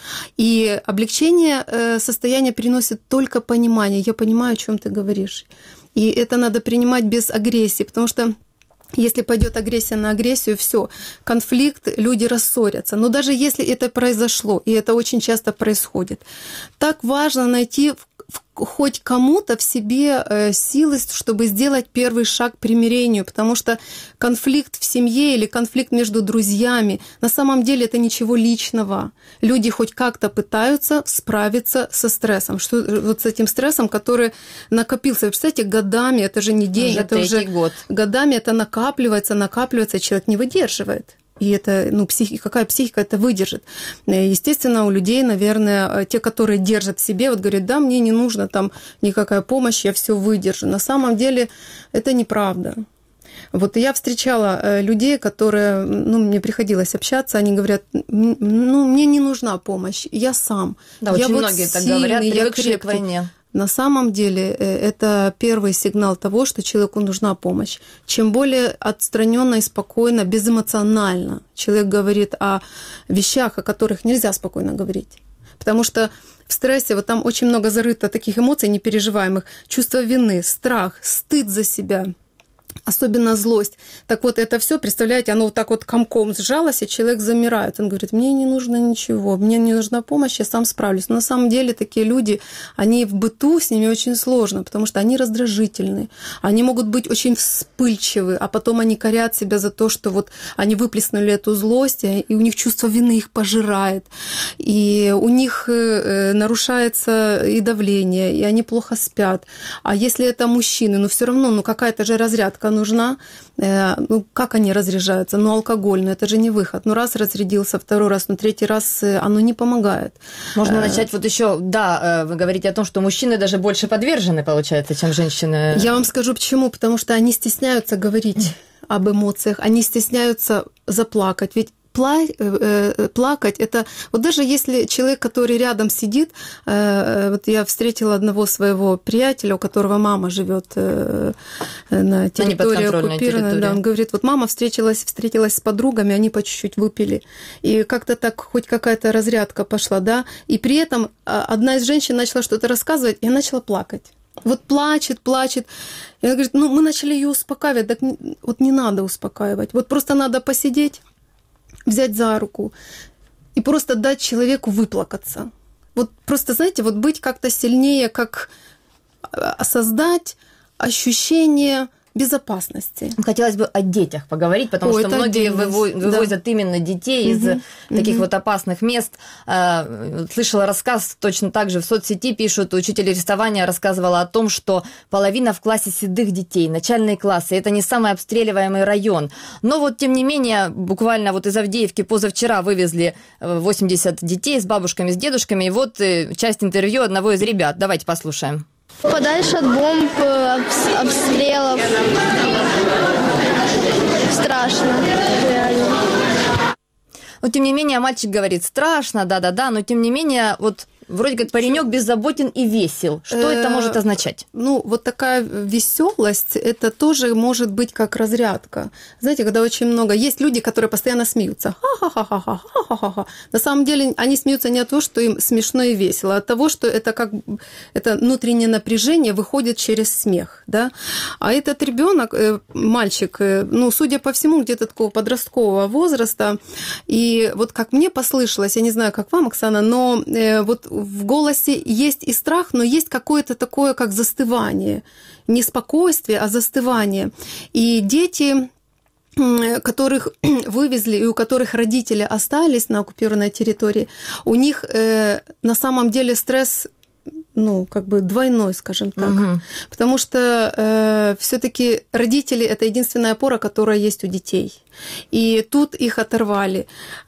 И облегчение состояния приносит только понимание. Я понимаю, о чем ты говоришь. И это надо принимать без агрессии, потому что если пойдет агрессия на агрессию, все, конфликт, люди рассорятся. Но даже если это произошло, и это очень часто происходит, так важно найти хоть кому-то в себе силы, чтобы сделать первый шаг к примирению, потому что конфликт в семье или конфликт между друзьями, на самом деле это ничего личного. Люди хоть как-то пытаются справиться со стрессом, что, вот с этим стрессом, который накопился. Вы представляете, годами, это же не день, уже это уже год. Годами это накапливается, накапливается, человек не выдерживает. И это, ну, психика, какая психика это выдержит? Естественно, у людей, наверное, те, которые держат в себе, вот говорят, да, мне не нужно там никакая помощь, я все выдержу. На самом деле это неправда. Вот я встречала людей, которые, ну, мне приходилось общаться, они говорят, ну, мне не нужна помощь, я сам. Да, я очень вот многие так сильный, говорят, привыкшие к крепкий. войне. На самом деле это первый сигнал того, что человеку нужна помощь. Чем более отстраненно и спокойно, безэмоционально человек говорит о вещах, о которых нельзя спокойно говорить. Потому что в стрессе вот там очень много зарыто таких эмоций непереживаемых. Чувство вины, страх, стыд за себя, особенно злость. Так вот, это все, представляете, оно вот так вот комком сжалось, и человек замирает. Он говорит, мне не нужно ничего, мне не нужна помощь, я сам справлюсь. Но на самом деле такие люди, они в быту, с ними очень сложно, потому что они раздражительны, они могут быть очень вспыльчивы, а потом они корят себя за то, что вот они выплеснули эту злость, и у них чувство вины их пожирает, и у них нарушается и давление, и они плохо спят. А если это мужчины, ну все равно, ну какая-то же разрядка нужна, ну как они разряжаются? Ну алкоголь, ну это же не выход. Ну раз разрядился, второй раз, ну третий раз оно не помогает. Можно начать вот еще, да, вы говорите о том, что мужчины даже больше подвержены, получается, чем женщины. Я вам скажу почему, потому что они стесняются говорить об эмоциях, они стесняются заплакать, ведь плакать, это вот даже если человек, который рядом сидит, вот я встретила одного своего приятеля, у которого мама живет на территории оккупированной, да, он говорит, вот мама встретилась, встретилась с подругами, они по чуть-чуть выпили, и как-то так хоть какая-то разрядка пошла, да, и при этом одна из женщин начала что-то рассказывать, и я начала плакать. Вот плачет, плачет. И она говорит, ну мы начали ее успокаивать, так вот не надо успокаивать, вот просто надо посидеть, взять за руку и просто дать человеку выплакаться. Вот просто, знаете, вот быть как-то сильнее, как создать ощущение безопасности. Хотелось бы о детях поговорить, потому О, что многие выво- вывозят да. именно детей угу. из угу. таких вот опасных мест. Слышала рассказ, точно так же в соцсети пишут, учитель рисования рассказывала о том, что половина в классе седых детей, начальные классы, это не самый обстреливаемый район. Но вот, тем не менее, буквально вот из Авдеевки позавчера вывезли восемьдесят детей с бабушками, с дедушками, и вот часть интервью одного из ребят. Давайте послушаем. Подальше от бомб, обстрелов. Страшно, реально. Но, тем не менее, мальчик говорит, страшно, да-да-да, но, тем не менее, вот вроде как паренек беззаботен и весел. Что это может означать? Ну, вот такая веселость, это тоже может быть как разрядка. Знаете, когда очень много... Есть люди, которые постоянно смеются. Ха-ха-ха-ха, ха-ха-ха. На самом деле они смеются не от того, что им смешно и весело, а от того, что это как... Это внутреннее напряжение выходит через смех, да? А этот ребенок, мальчик, ну, судя по всему, где-то такого подросткового возраста, и вот как мне послышалось, я не знаю, как вам, Оксана, но вот в голосе есть и страх, но есть какое-то такое, как застывание. Не спокойствие, а застывание. И дети, которых вывезли и у которых родители остались на оккупированной территории, у них э, на самом деле стресс, ну, как бы двойной, скажем так. Угу. Потому что э, все-таки родители – это единственная опора, которая есть у детей. И тут их оторвали.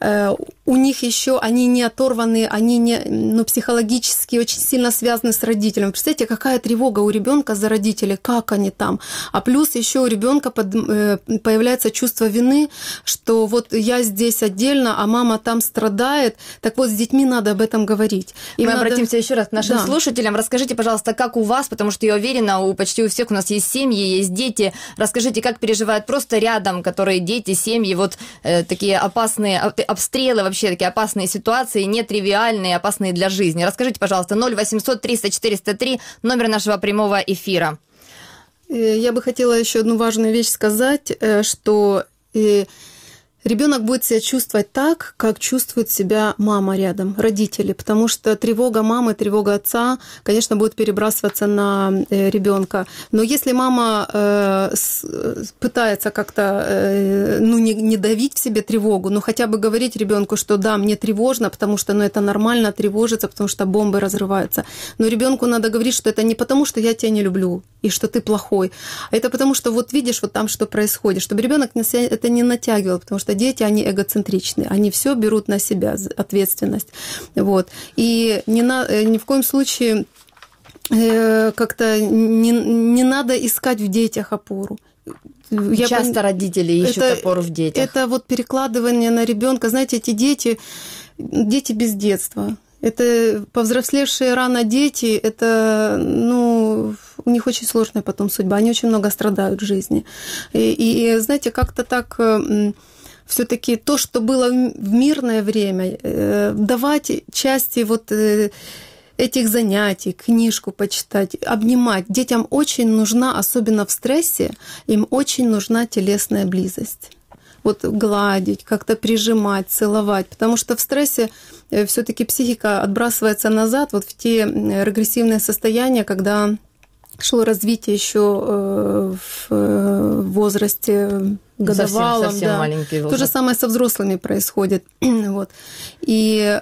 У них еще они не оторваны, они не, ну, психологически очень сильно связаны с родителем. Представляете, какая тревога у ребенка за родителей, как они там. А плюс еще у ребенка появляется чувство вины, что вот я здесь отдельно, а мама там страдает. Так вот, с детьми надо об этом говорить. Им Мы надо... обратимся еще раз к нашим да. слушателям. Расскажите, пожалуйста, как у вас, потому что я уверена, у почти у всех у нас есть семьи, есть дети. Расскажите, как переживают просто рядом, которые дети, семьи, вот э, такие опасные обстрелы, вообще такие опасные ситуации, нетривиальные, опасные для жизни. Расскажите, пожалуйста, ноль восемьсот триста четыреста три, номер нашего прямого эфира. Я бы хотела еще одну важную вещь сказать, что ребенок будет себя чувствовать так, как чувствует себя мама рядом, родители, потому что тревога мамы, тревога отца, конечно, будет перебрасываться на ребенка. Но если мама э, с, пытается как-то э, ну, не, не давить в себе тревогу, но хотя бы говорить ребенку, что да, мне тревожно, потому что ну, это нормально тревожиться, потому что бомбы разрываются. Но ребенку надо говорить, что это не потому, что я тебя не люблю и что ты плохой, а это потому, что вот видишь вот там, что происходит, чтобы ребенок это не натягивал, потому что дети, они эгоцентричны, они все берут на себя ответственность. Вот. И ни, на, ни в коем случае э, как-то не, не надо искать в детях опору. Я Часто пон... родители ищут это, опору в детях. Это вот перекладывание на ребенка. Знаете, эти дети, дети без детства. Это повзрослевшие рано дети, это, ну, у них очень сложная потом судьба, они очень много страдают в жизни. И, и знаете, как-то так все-таки то, что было в мирное время, давать части вот этих занятий, книжку почитать, обнимать. Детям очень нужна, особенно в стрессе, им очень нужна телесная близость. Вот гладить, как-то прижимать, целовать, потому что в стрессе все-таки психика отбрасывается назад, вот в те регрессивные состояния, когда шло развитие еще в возрасте годовалом. Совсем, совсем да. маленький возраст. То же самое со взрослыми происходит. Вот. И,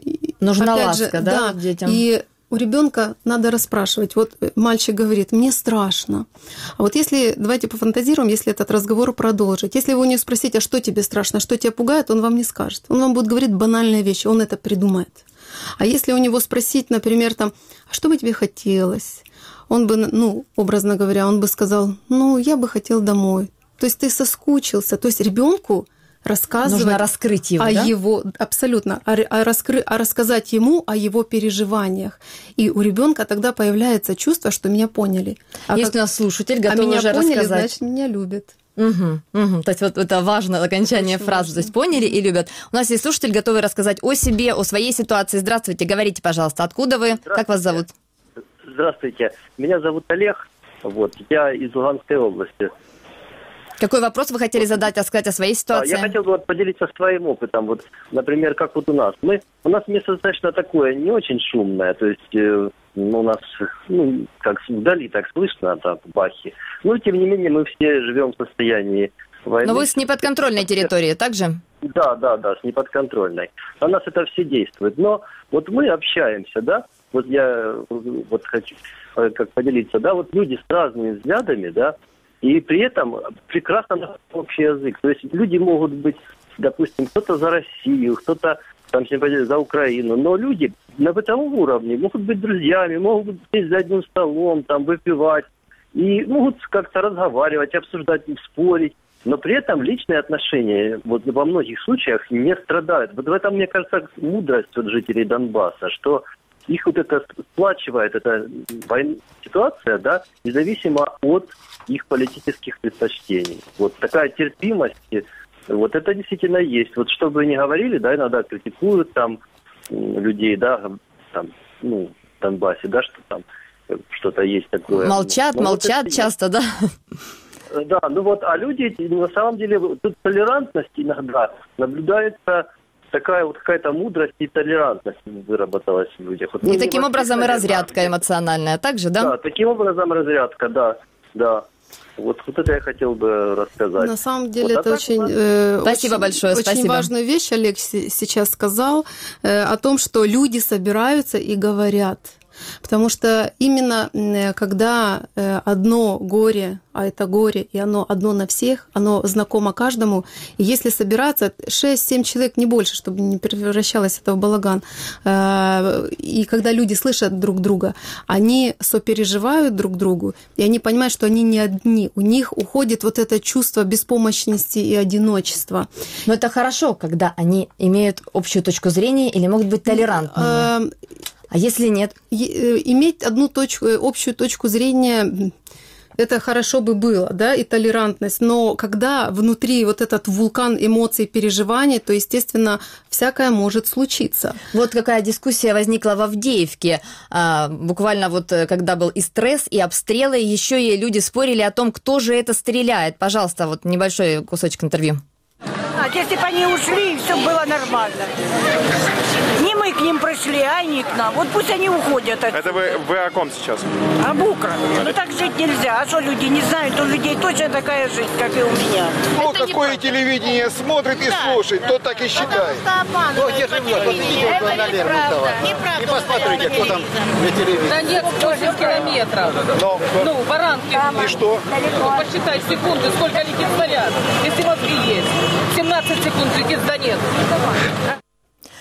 нужна опять ласка, же, да, да, детям? И у ребенка надо расспрашивать. Вот мальчик говорит, мне страшно. А вот если, давайте пофантазируем, если этот разговор продолжить. Если его не спросить, а что тебе страшно, что тебя пугает, он вам не скажет. Он вам будет говорить банальные вещи, он это придумает. А если у него спросить, например, там, а что бы тебе хотелось? Он бы, ну, образно говоря, он бы сказал, ну, я бы хотел домой. То есть ты соскучился. То есть ребенку рассказывать нужно раскрыть его, о да? его, абсолютно, о, о, раскры, о рассказать ему о его переживаниях. И у ребенка тогда появляется чувство, что меня поняли. А Есть как, у нас слушатель, готовый а меня уже поняли, рассказать. значит, меня любят. Угу, угу. То есть вот это важно, окончание Очень фразы. важно. То есть поняли и любят. У нас есть слушатель, готовый рассказать о себе, о своей ситуации. Здравствуйте, говорите, пожалуйста, откуда вы, как вас зовут? Здравствуйте, меня зовут Олег, вот, я из Луганской области. Какой вопрос вы хотели задать, рассказать о своей ситуации? Я хотел бы вот поделиться своим опытом. Вот, например, как вот у нас. Мы, у нас место достаточно такое, не очень шумное. То есть э, у нас, ну, как вдали, так слышно, там, бахи. Но, тем не менее, мы все живем в состоянии войны. Но вы с неподконтрольной территории, так же? Да, да, да, с неподконтрольной. На нас это все действует. Но вот мы общаемся, да, вот я вот хочу как поделиться, да, вот люди с разными взглядами, да, и при этом прекрасно находят общий язык. То есть люди могут быть, допустим, кто-то за Россию, кто-то там за Украину, но люди на бытовом уровне могут быть друзьями, могут быть за одним столом, там, выпивать, и могут как-то разговаривать, обсуждать, спорить, но при этом личные отношения вот во многих случаях не страдают. Вот в этом, мне кажется, мудрость вот жителей Донбасса, что их вот это сплачивает, эта война, ситуация, да, независимо от их политических предпочтений. Вот такая терпимость, вот это действительно есть. Вот что бы ни говорили, да, иногда критикуют там людей, да, там, ну, в Донбассе, да, что там что-то есть такое. Молчат, но молчат вот часто, да? Да, ну вот, а люди, на самом деле, тут толерантность иногда наблюдается, такая вот какая-то мудрость и толерантность выработалась в людях. Вот, и ну, таким образом и разрядка эмоциональная, так же, да? Да, таким образом разрядка, да, да. Вот, вот это я хотел бы рассказать. На самом деле вот, это а очень, вас... э, спасибо очень, большое, очень спасибо. важную вещь Олег сейчас сказал э, о том, что люди собираются и говорят. Потому что именно когда одно горе, а это горе, и оно одно на всех, оно знакомо каждому, и если собираться шесть-семь человек, не больше, чтобы не превращалось это в балаган, и когда люди слышат друг друга, они сопереживают друг другу, и они понимают, что они не одни, у них уходит вот это чувство беспомощности и одиночества. Но это хорошо, когда они имеют общую точку зрения или могут быть толерантными. А если нет? Иметь одну точку, общую точку зрения, это хорошо бы было, да, и толерантность, но когда внутри вот этот вулкан эмоций, переживаний, то, естественно, всякое может случиться. Вот какая дискуссия возникла в Авдеевке. Буквально вот когда был и стресс, и обстрелы, еще и люди спорили о том, кто же это стреляет. Пожалуйста, вот небольшой кусочек интервью. А если бы они ушли, все было нормально. Не мы к ним пришли, а они к нам. Вот пусть они уходят отсюда. Это вы, вы о ком сейчас? Об Украине. Ну так жить нельзя. А что люди не знают? У людей точно такая жизнь, как и у меня. Кто какое телевидение смотрит и слушает, тот так и считает. Ну, где живет? Вот идите вот на Лермонтова. И посмотрите, кто там на телевидении. Да нет, восемь километров. Но, ну, Баранки. И что? Ну, посчитай секунды, сколько летит снаряд. Если мозги есть. семнадцать секунд летит с Донецка.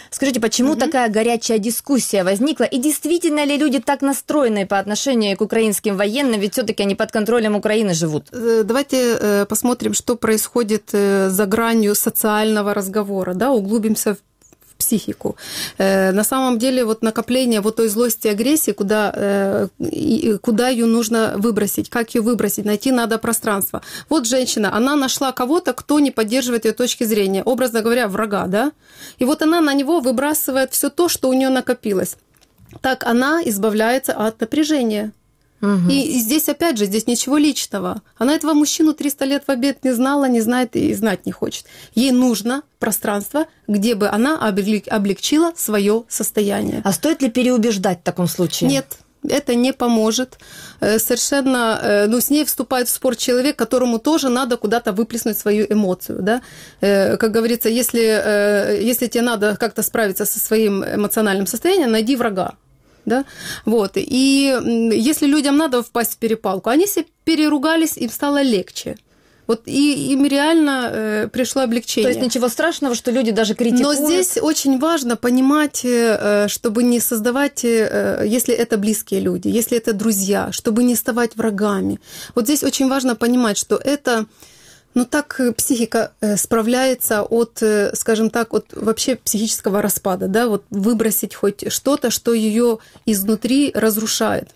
Скажите, почему угу. такая горячая дискуссия возникла? И действительно ли люди так настроены по отношению к украинским военным? Ведь все-таки они под контролем Украины живут. Давайте посмотрим, что происходит за гранью социального разговора. Да? Углубимся в психику. На самом деле вот накопление вот той злости и агрессии, куда, куда ее нужно выбросить, как ее выбросить, найти надо пространство. Вот женщина, она нашла кого-то, кто не поддерживает ее точки зрения, образно говоря, врага, да? И вот она на него выбрасывает все то, что у нее накопилось. Так она избавляется от напряжения. Угу. И, и здесь, опять же, здесь ничего личного. Она этого мужчину триста лет в обед не знала, не знает и знать не хочет. Ей нужно пространство, где бы она облегчила свое состояние. А стоит ли переубеждать в таком случае? Нет. Это не поможет. Совершенно, ну, с ней вступает в спор человек, которому тоже надо куда-то выплеснуть свою эмоцию, да. Как говорится, если, если тебе надо как-то справиться со своим эмоциональным состоянием, найди врага. Да? Вот. И если людям надо впасть в перепалку, они себе переругались, им стало легче. Вот и им реально э, пришло облегчение. То есть ничего страшного, что люди даже критикуют. Но здесь очень важно понимать, э, чтобы не создавать, э, если это близкие люди, если это друзья, чтобы не ставать врагами. Вот здесь очень важно понимать, что это... Ну, так психика справляется от, скажем так, от вообще психического распада, да, вот выбросить хоть что-то, что ее изнутри разрушает.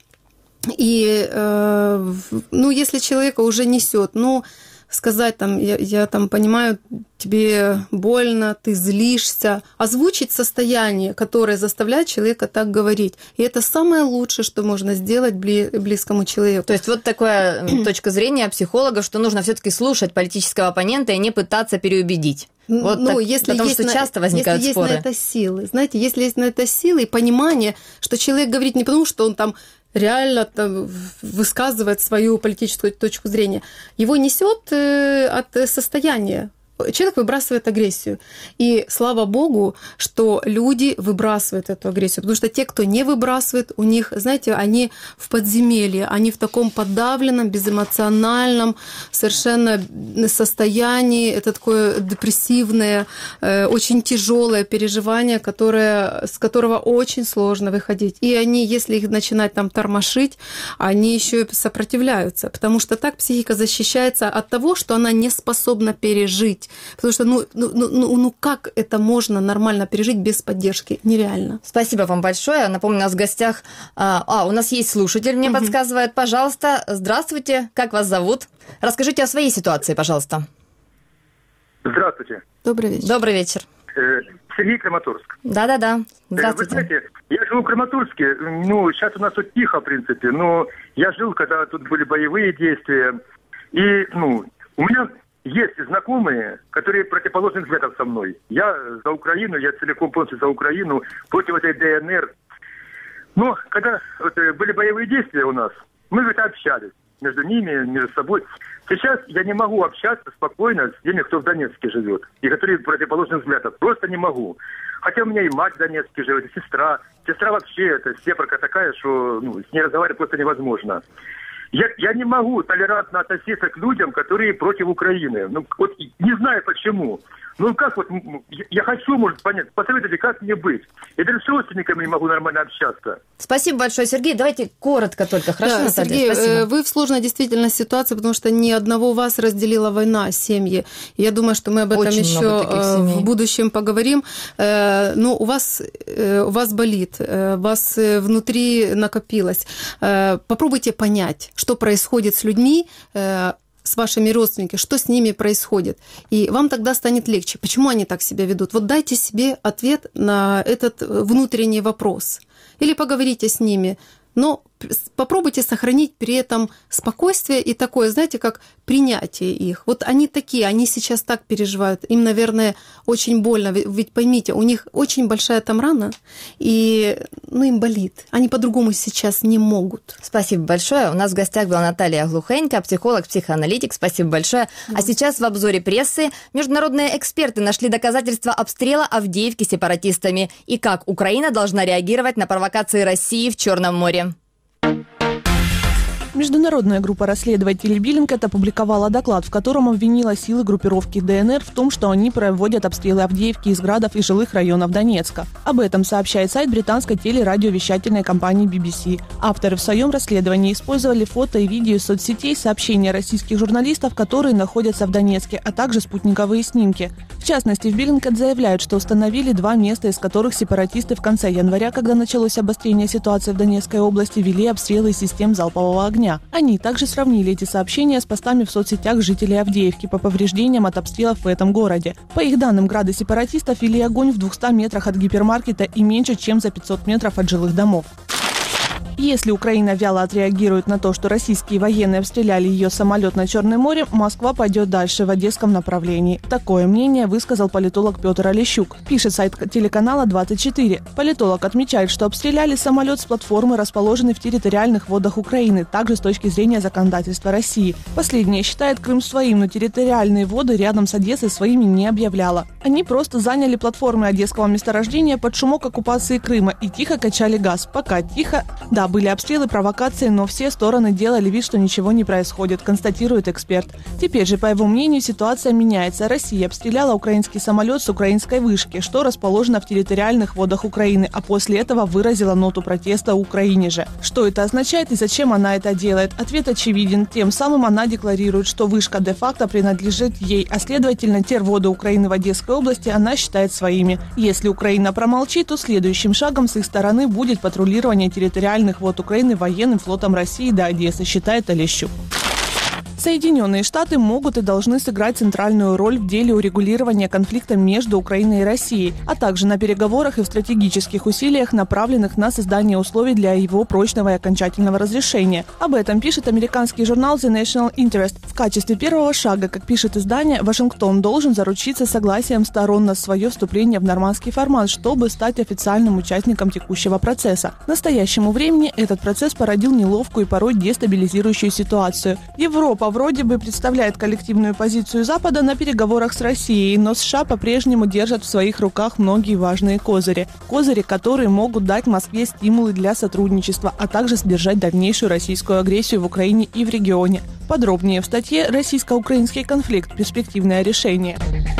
И, э, ну, если человека уже несет, ну, сказать там, я, я там понимаю, тебе больно, ты злишься, озвучить состояние, которое заставляет человека так говорить. И это самое лучшее, что можно сделать близкому человеку. То есть вот такая точка зрения психолога, что нужно все-таки слушать политического оппонента и не пытаться переубедить. Вот ну, так, если потому есть что на, часто возникают если споры. Если есть на это силы, знаете, если есть на это силы и понимание, что человек говорит не потому, что он там реально там высказывает свою политическую точку зрения, его несет от состояния. Человек выбрасывает агрессию. И слава богу, что люди выбрасывают эту агрессию. Потому что те, кто не выбрасывает, у них, знаете, они в подземелье, они в таком подавленном, безэмоциональном совершенно состоянии. Это такое депрессивное, очень тяжелое переживание, которое, с которого очень сложно выходить. И они, если их начинать там тормошить, они еще и сопротивляются. Потому что так психика защищается от того, что она не способна пережить. Потому что, ну, ну, ну, ну как это можно нормально пережить без поддержки? Нереально. Спасибо вам большое. Напомню, у нас в гостях... А, а у нас есть слушатель, мне угу. подсказывает. Пожалуйста, здравствуйте. Как вас зовут? Расскажите о своей ситуации, пожалуйста. Здравствуйте. Добрый вечер. Добрый вечер. Сергей, Краматорск. Да-да-да. Здравствуйте. Вы знаете, я живу в Краматорске. Ну, сейчас у нас тут тихо, в принципе. Но я жил, когда тут были боевые действия. И, ну, у меня... Есть знакомые, которые противоположных взглядов со мной. Я за Украину, я целиком полностью за Украину, против этой ДНР. Но когда вот, были боевые действия у нас, мы ведь общались между ними, между собой. Сейчас я не могу общаться спокойно с теми, кто в Донецке живет, и которые противоположных взглядов. Просто не могу. Хотя у меня и мать в Донецке живет, и сестра. Сестра вообще, это сепарка такая, что ну, с ней разговаривать просто невозможно. Я, я не могу толерантно относиться к людям, которые против Украины. Ну, вот не знаю почему. Ну, как вот, я хочу, может, понять, посоветуйте, как мне быть. Я даже с родственниками не могу нормально общаться. Спасибо большое, Сергей. Давайте коротко только, хорошо, да, Наталья? Сергей, спасибо. Вы в сложной действительно ситуации, потому что ни одного вас разделила война, семьи. Я думаю, что мы об этом Очень еще в будущем поговорим. Но у вас, у вас болит, у вас внутри накопилось. Попробуйте понять, что происходит с людьми, с вашими родственниками, что с ними происходит. И вам тогда станет легче. Почему они так себя ведут? Вот дайте себе ответ на этот внутренний вопрос. Или поговорите с ними. Но попробуйте сохранить при этом спокойствие и такое, знаете, как принятие их. Вот они такие, они сейчас так переживают. Им, наверное, очень больно. Ведь поймите, у них очень большая там рана, и ну, им болит. Они по-другому сейчас не могут. Спасибо большое. У нас в гостях была Наталья Глухенько, психолог, психоаналитик. Спасибо большое. Да. А сейчас в обзоре прессы международные эксперты нашли доказательства обстрела Авдеевки сепаратистами и как Украина должна реагировать на провокации России в Черном море. Международная группа расследователей Bellingcat опубликовала доклад, в котором обвинила силы группировки ДНР в том, что они проводят обстрелы Авдеевки из градов и жилых районов Донецка. Об этом сообщает сайт британской телерадиовещательной компании би би си. Авторы в своем расследовании использовали фото и видео из соцсетей, сообщения российских журналистов, которые находятся в Донецке, а также спутниковые снимки. В частности, в Bellingcat заявляют, что установили два места, из которых сепаратисты в конце января, когда началось обострение ситуации в Донецкой области, вели обстрелы из систем залпового огня. Они также сравнили эти сообщения с постами в соцсетях жителей Авдеевки по повреждениям от обстрелов в этом городе. По их данным, грады сепаратистов вели огонь в двухстах метрах от гипермаркета и меньше, чем за пятьсот метров от жилых домов. Если Украина вяло отреагирует на то, что российские военные обстреляли ее самолет на Черном море, Москва пойдет дальше в одесском направлении. Такое мнение высказал политолог Петр Олещук. Пишет сайт телеканала двадцать четыре. Политолог отмечает, что обстреляли самолет с платформы, расположенной в территориальных водах Украины, также с точки зрения законодательства России. Последнее считает Крым своим, но территориальные воды рядом с Одессой своими не объявляла. Они просто заняли платформы одесского месторождения под шумок оккупации Крыма и тихо качали газ. Пока тихо. Да, были обстрелы, провокации, но все стороны делали вид, что ничего не происходит, констатирует эксперт. Теперь же, по его мнению, ситуация меняется. Россия обстреляла украинский самолет с украинской вышки, что расположено в территориальных водах Украины, а после этого выразила ноту протеста Украине же. Что это означает и зачем она это делает? Ответ очевиден. Тем самым она декларирует, что вышка де-факто принадлежит ей, а следовательно, те воды Украины в Одесской области она считает своими. Если Украина промолчит, то следующим шагом с их стороны будет патрулирование территориальных вод Украины военным флотом России до Одессы, считает Олещук. Соединенные Штаты могут и должны сыграть центральную роль в деле урегулирования конфликта между Украиной и Россией, а также на переговорах и в стратегических усилиях, направленных на создание условий для его прочного и окончательного разрешения. Об этом пишет американский журнал The National Interest. В качестве первого шага, как пишет издание, Вашингтон должен заручиться согласием сторон на свое вступление в нормандский формат, чтобы стать официальным участником текущего процесса. К настоящему времени этот процесс породил неловкую и порой дестабилизирующую ситуацию. Европа вроде бы представляет коллективную позицию Запада на переговорах с Россией, но США по-прежнему держат в своих руках многие важные козыри. Козыри, которые могут дать Москве стимулы для сотрудничества, а также сдержать дальнейшую российскую агрессию в Украине и в регионе. Подробнее в статье «Российско-украинский конфликт. Перспективное решение».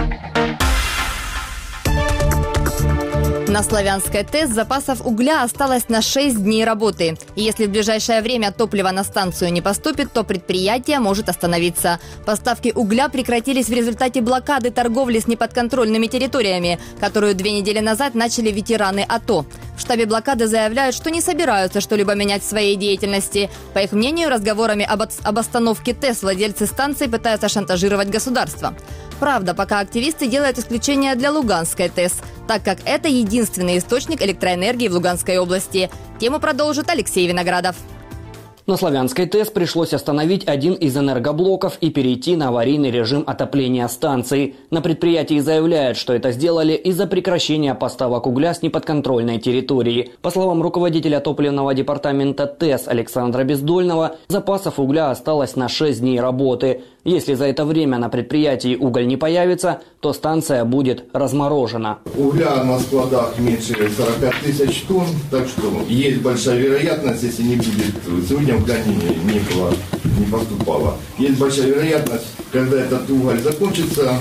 На Славянской ТЭС запасов угля осталось на шесть дней работы. И если в ближайшее время топливо на станцию не поступит, то предприятие может остановиться. Поставки угля прекратились в результате блокады торговли с неподконтрольными территориями, которую две недели назад начали ветераны АТО. В штабе блокады заявляют, что не собираются что-либо менять в своей деятельности. По их мнению, разговорами об, от... об остановке ТЭС владельцы станции пытаются шантажировать государство. Правда, пока активисты делают исключение для Луганской ТЭС, так как это единственный источник электроэнергии в Луганской области. Тему продолжит Алексей Виноградов. На Славянской ТЭС пришлось остановить один из энергоблоков и перейти на аварийный режим отопления станции. На предприятии заявляют, что это сделали из-за прекращения поставок угля с неподконтрольной территории. По словам руководителя топливного департамента ТЭС Александра Бездольного, запасов угля осталось на шесть дней работы. Если за это время на предприятии уголь не появится, то станция будет разморожена. Угля на складах меньше сорок пять тысяч тонн, так что есть большая вероятность, если не будет, сегодня угля не, не было, не поступало. Есть большая вероятность, когда этот уголь закончится,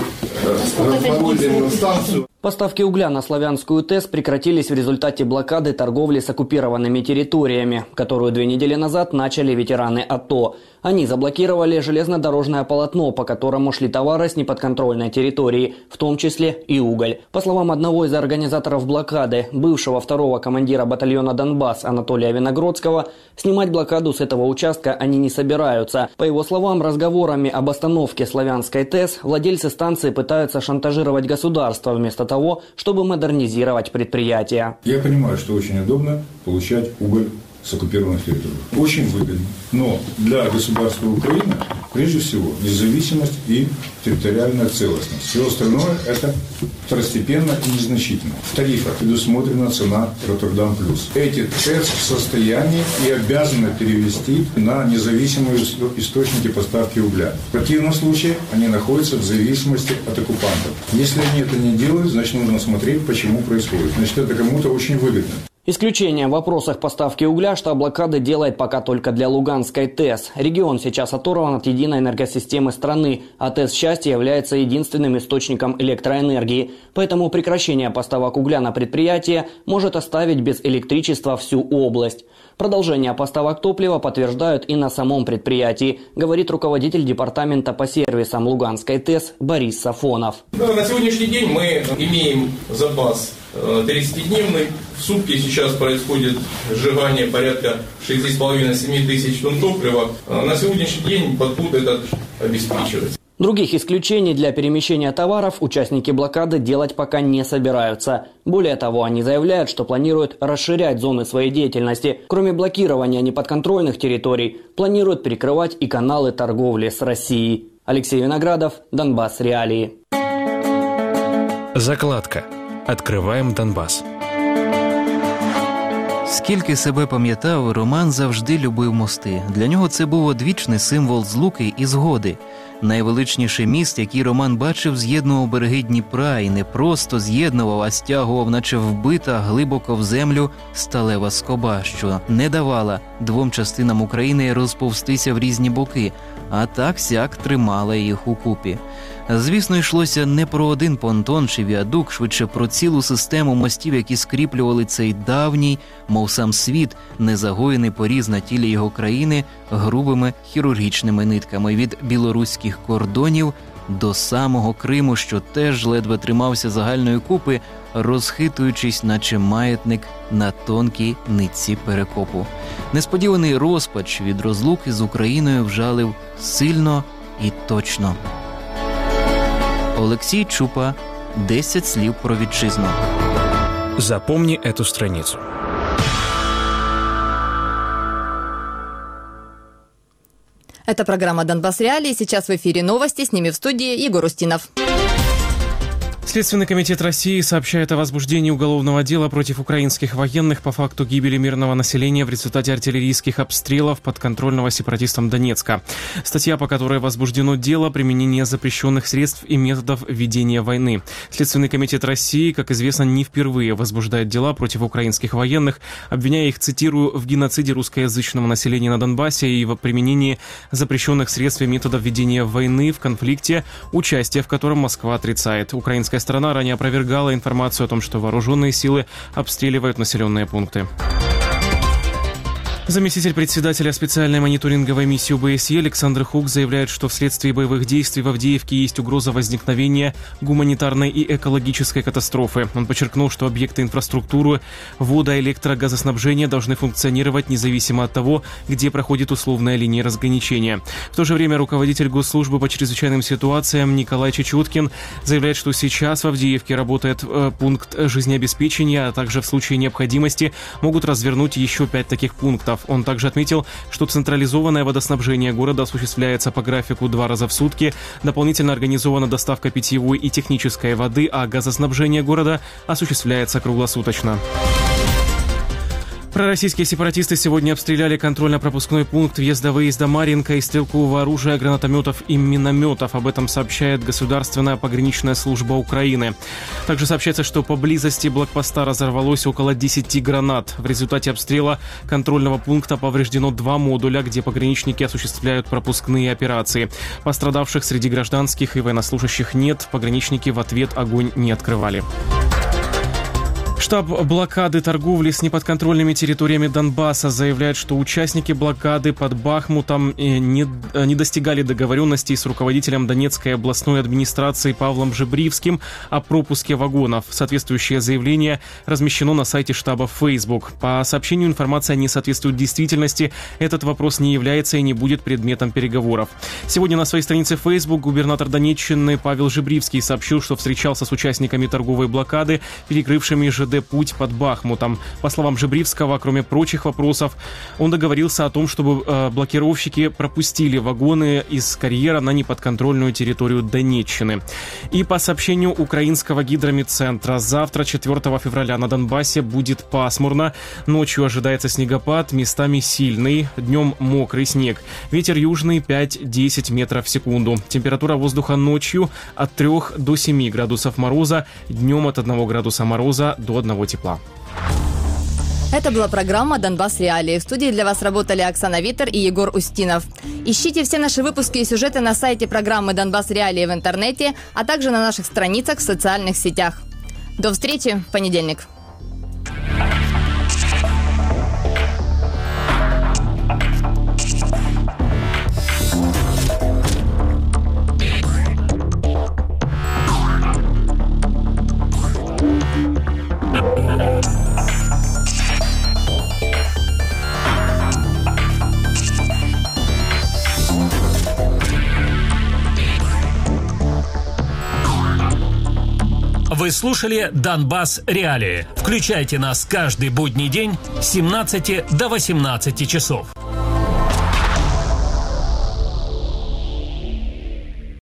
разморозим станцию. Поставки угля на Славянскую ТЭС прекратились в результате блокады торговли с оккупированными территориями, которую две недели назад начали ветераны АТО. Они заблокировали железнодорожное полотно, по которому шли товары с неподконтрольной территории, в том числе и уголь. По словам одного из организаторов блокады, бывшего второго командира батальона «Донбасс» Анатолия Виногродского, снимать блокаду с этого участка они не собираются. По его словам, разговорами об остановке Славянской ТЭС владельцы станции пытаются шантажировать государство вместо того, чтобы модернизировать предприятие. Я понимаю, что очень удобно получать уголь с оккупированных территорий. Очень выгодно. Но для государства Украины, прежде всего, независимость и территориальная целостность. Все остальное – это второстепенно и незначительно. В тарифах предусмотрена цена Роттердам плюс. Эти ТЭС в состоянии и обязаны перевести на независимые источники поставки угля. В противном случае они находятся в зависимости от оккупантов. Если они это не делают, значит, нужно смотреть, почему происходит. Значит, это кому-то очень выгодно. Исключение в вопросах поставки угля штаб блокады делает пока только для Луганской ТЭС. Регион сейчас оторван от единой энергосистемы страны, а ТЭС «Счастье» является единственным источником электроэнергии. Поэтому прекращение поставок угля на предприятие может оставить без электричества всю область. Продолжение поставок топлива подтверждают и на самом предприятии, говорит руководитель департамента по сервисам Луганской ТЭС Борис Сафонов. Да, на сегодняшний день мы имеем запас тридцатидневный. В сутки сейчас происходит сжигание порядка шесть с половиной - семь тысяч тонн топлива. На сегодняшний день подход этот обеспечивается. Других исключений для перемещения товаров участники блокады делать пока не собираются. Более того, они заявляют, что планируют расширять зоны своей деятельности. Кроме блокирования неподконтрольных территорий, планируют перекрывать и каналы торговли с Россией. Алексей Виноградов, Донбасс Реалии. Закладка. Откриваємо Донбас. Скільки себе пам'ятав, Роман завжди любив мости. Для нього це був одвічний символ злуки і згоди. Найвеличніший міст, який Роман бачив, з'єднував береги Дніпра і не просто з'єднував, а стягував, наче вбита глибоко в землю сталева скоба, що не давала двом частинам України розповстися в різні боки, а так-сяк тримала їх укупі. Звісно, йшлося не про один понтон чи віадук, швидше про цілу систему мостів, які скріплювали цей давній, мов сам світ, незагоєний поріз на тілі його країни грубими хірургічними нитками від білоруських кордонів до самого Криму, що теж ледве тримався загальної купи, розхитуючись, наче маятник на тонкій нитці перекопу. Несподіваний розпач від розлуки з Україною вжалив сильно і точно. Олексій Чупа, десять слів про вітчизну. Запомни эту страницу. Это программа «Донбасс Реалии». Сейчас в эфире новости. С ними в студии Егор Устинов. Следственный комитет России сообщает о возбуждении уголовного дела против украинских военных по факту гибели мирного населения в результате артиллерийских обстрелов подконтрольного сепаратистам Донецка. Статья, по которой возбуждено дело, применение запрещенных средств и методов ведения войны. Следственный комитет России, как известно, не впервые возбуждает дела против украинских военных, обвиняя их, цитирую, в геноциде русскоязычного населения на Донбассе и в применении запрещенных средств и методов ведения войны в конфликте, участие в котором Москва отрицает. Украинская сторона ранее опровергала информацию о том, что вооруженные силы обстреливают населенные пункты. Заместитель председателя специальной мониторинговой миссии ОБСЕ Александр Хук заявляет, что вследствие боевых действий в Авдеевке есть угроза возникновения гуманитарной и экологической катастрофы. Он подчеркнул, что объекты инфраструктуры, водо-, электро-, газоснабжения должны функционировать независимо от того, где проходит условная линия разграничения. В то же время руководитель Госслужбы по чрезвычайным ситуациям Николай Чечеткин заявляет, что сейчас в Авдеевке работает э, пункт жизнеобеспечения, а также в случае необходимости могут развернуть еще пять таких пунктов. Он также отметил, что централизованное водоснабжение города осуществляется по графику два раза в сутки, дополнительно организована доставка питьевой и технической воды, а газоснабжение города осуществляется круглосуточно. Пророссийские сепаратисты сегодня обстреляли контрольно-пропускной пункт въезда-выезда Марьинка из стрелкового оружия, гранатометов и минометов. Об этом сообщает Государственная пограничная служба Украины. Также сообщается, что поблизости блокпоста разорвалось около десяти гранат. В результате обстрела контрольного пункта повреждено два модуля, где пограничники осуществляют пропускные операции. Пострадавших среди гражданских и военнослужащих нет. Пограничники в ответ огонь не открывали. Штаб блокады торговли с неподконтрольными территориями Донбасса заявляет, что участники блокады под Бахмутом не, не достигали договоренностей с руководителем Донецкой областной администрации Павлом Жебривским о пропуске вагонов. Соответствующее заявление размещено на сайте штаба в Facebook. По сообщению, информация не соответствует действительности. Этот вопрос не является и не будет предметом переговоров. Сегодня на своей странице в Facebook губернатор Донеччины Павел Жебривский сообщил, что встречался с участниками торговой блокады, перекрывшими ЖД путь под Бахмутом. По словам Жебривского, кроме прочих вопросов, он договорился о том, чтобы э, блокировщики пропустили вагоны из карьера на неподконтрольную территорию Донеччины. И по сообщению украинского гидромедцентра, завтра, четвёртого февраля, на Донбассе будет пасмурно. Ночью ожидается снегопад, местами сильный, днем мокрый снег. Ветер южный пять-десять метров в секунду. Температура воздуха ночью от трёх до семи градусов мороза, днем от одного градуса мороза до одного тепла. Это была программа «Донбасс Реалии». В студии для вас работали Оксана Витер и Егор Устинов. Ищите все наши выпуски и сюжеты на сайте программы «Донбасс Реалии» в интернете, а также на наших страницах в социальных сетях. До встречи в понедельник. Вы слушали «Донбасс Реалии». Включайте нас каждый будний день с семнадцати до восемнадцати часов.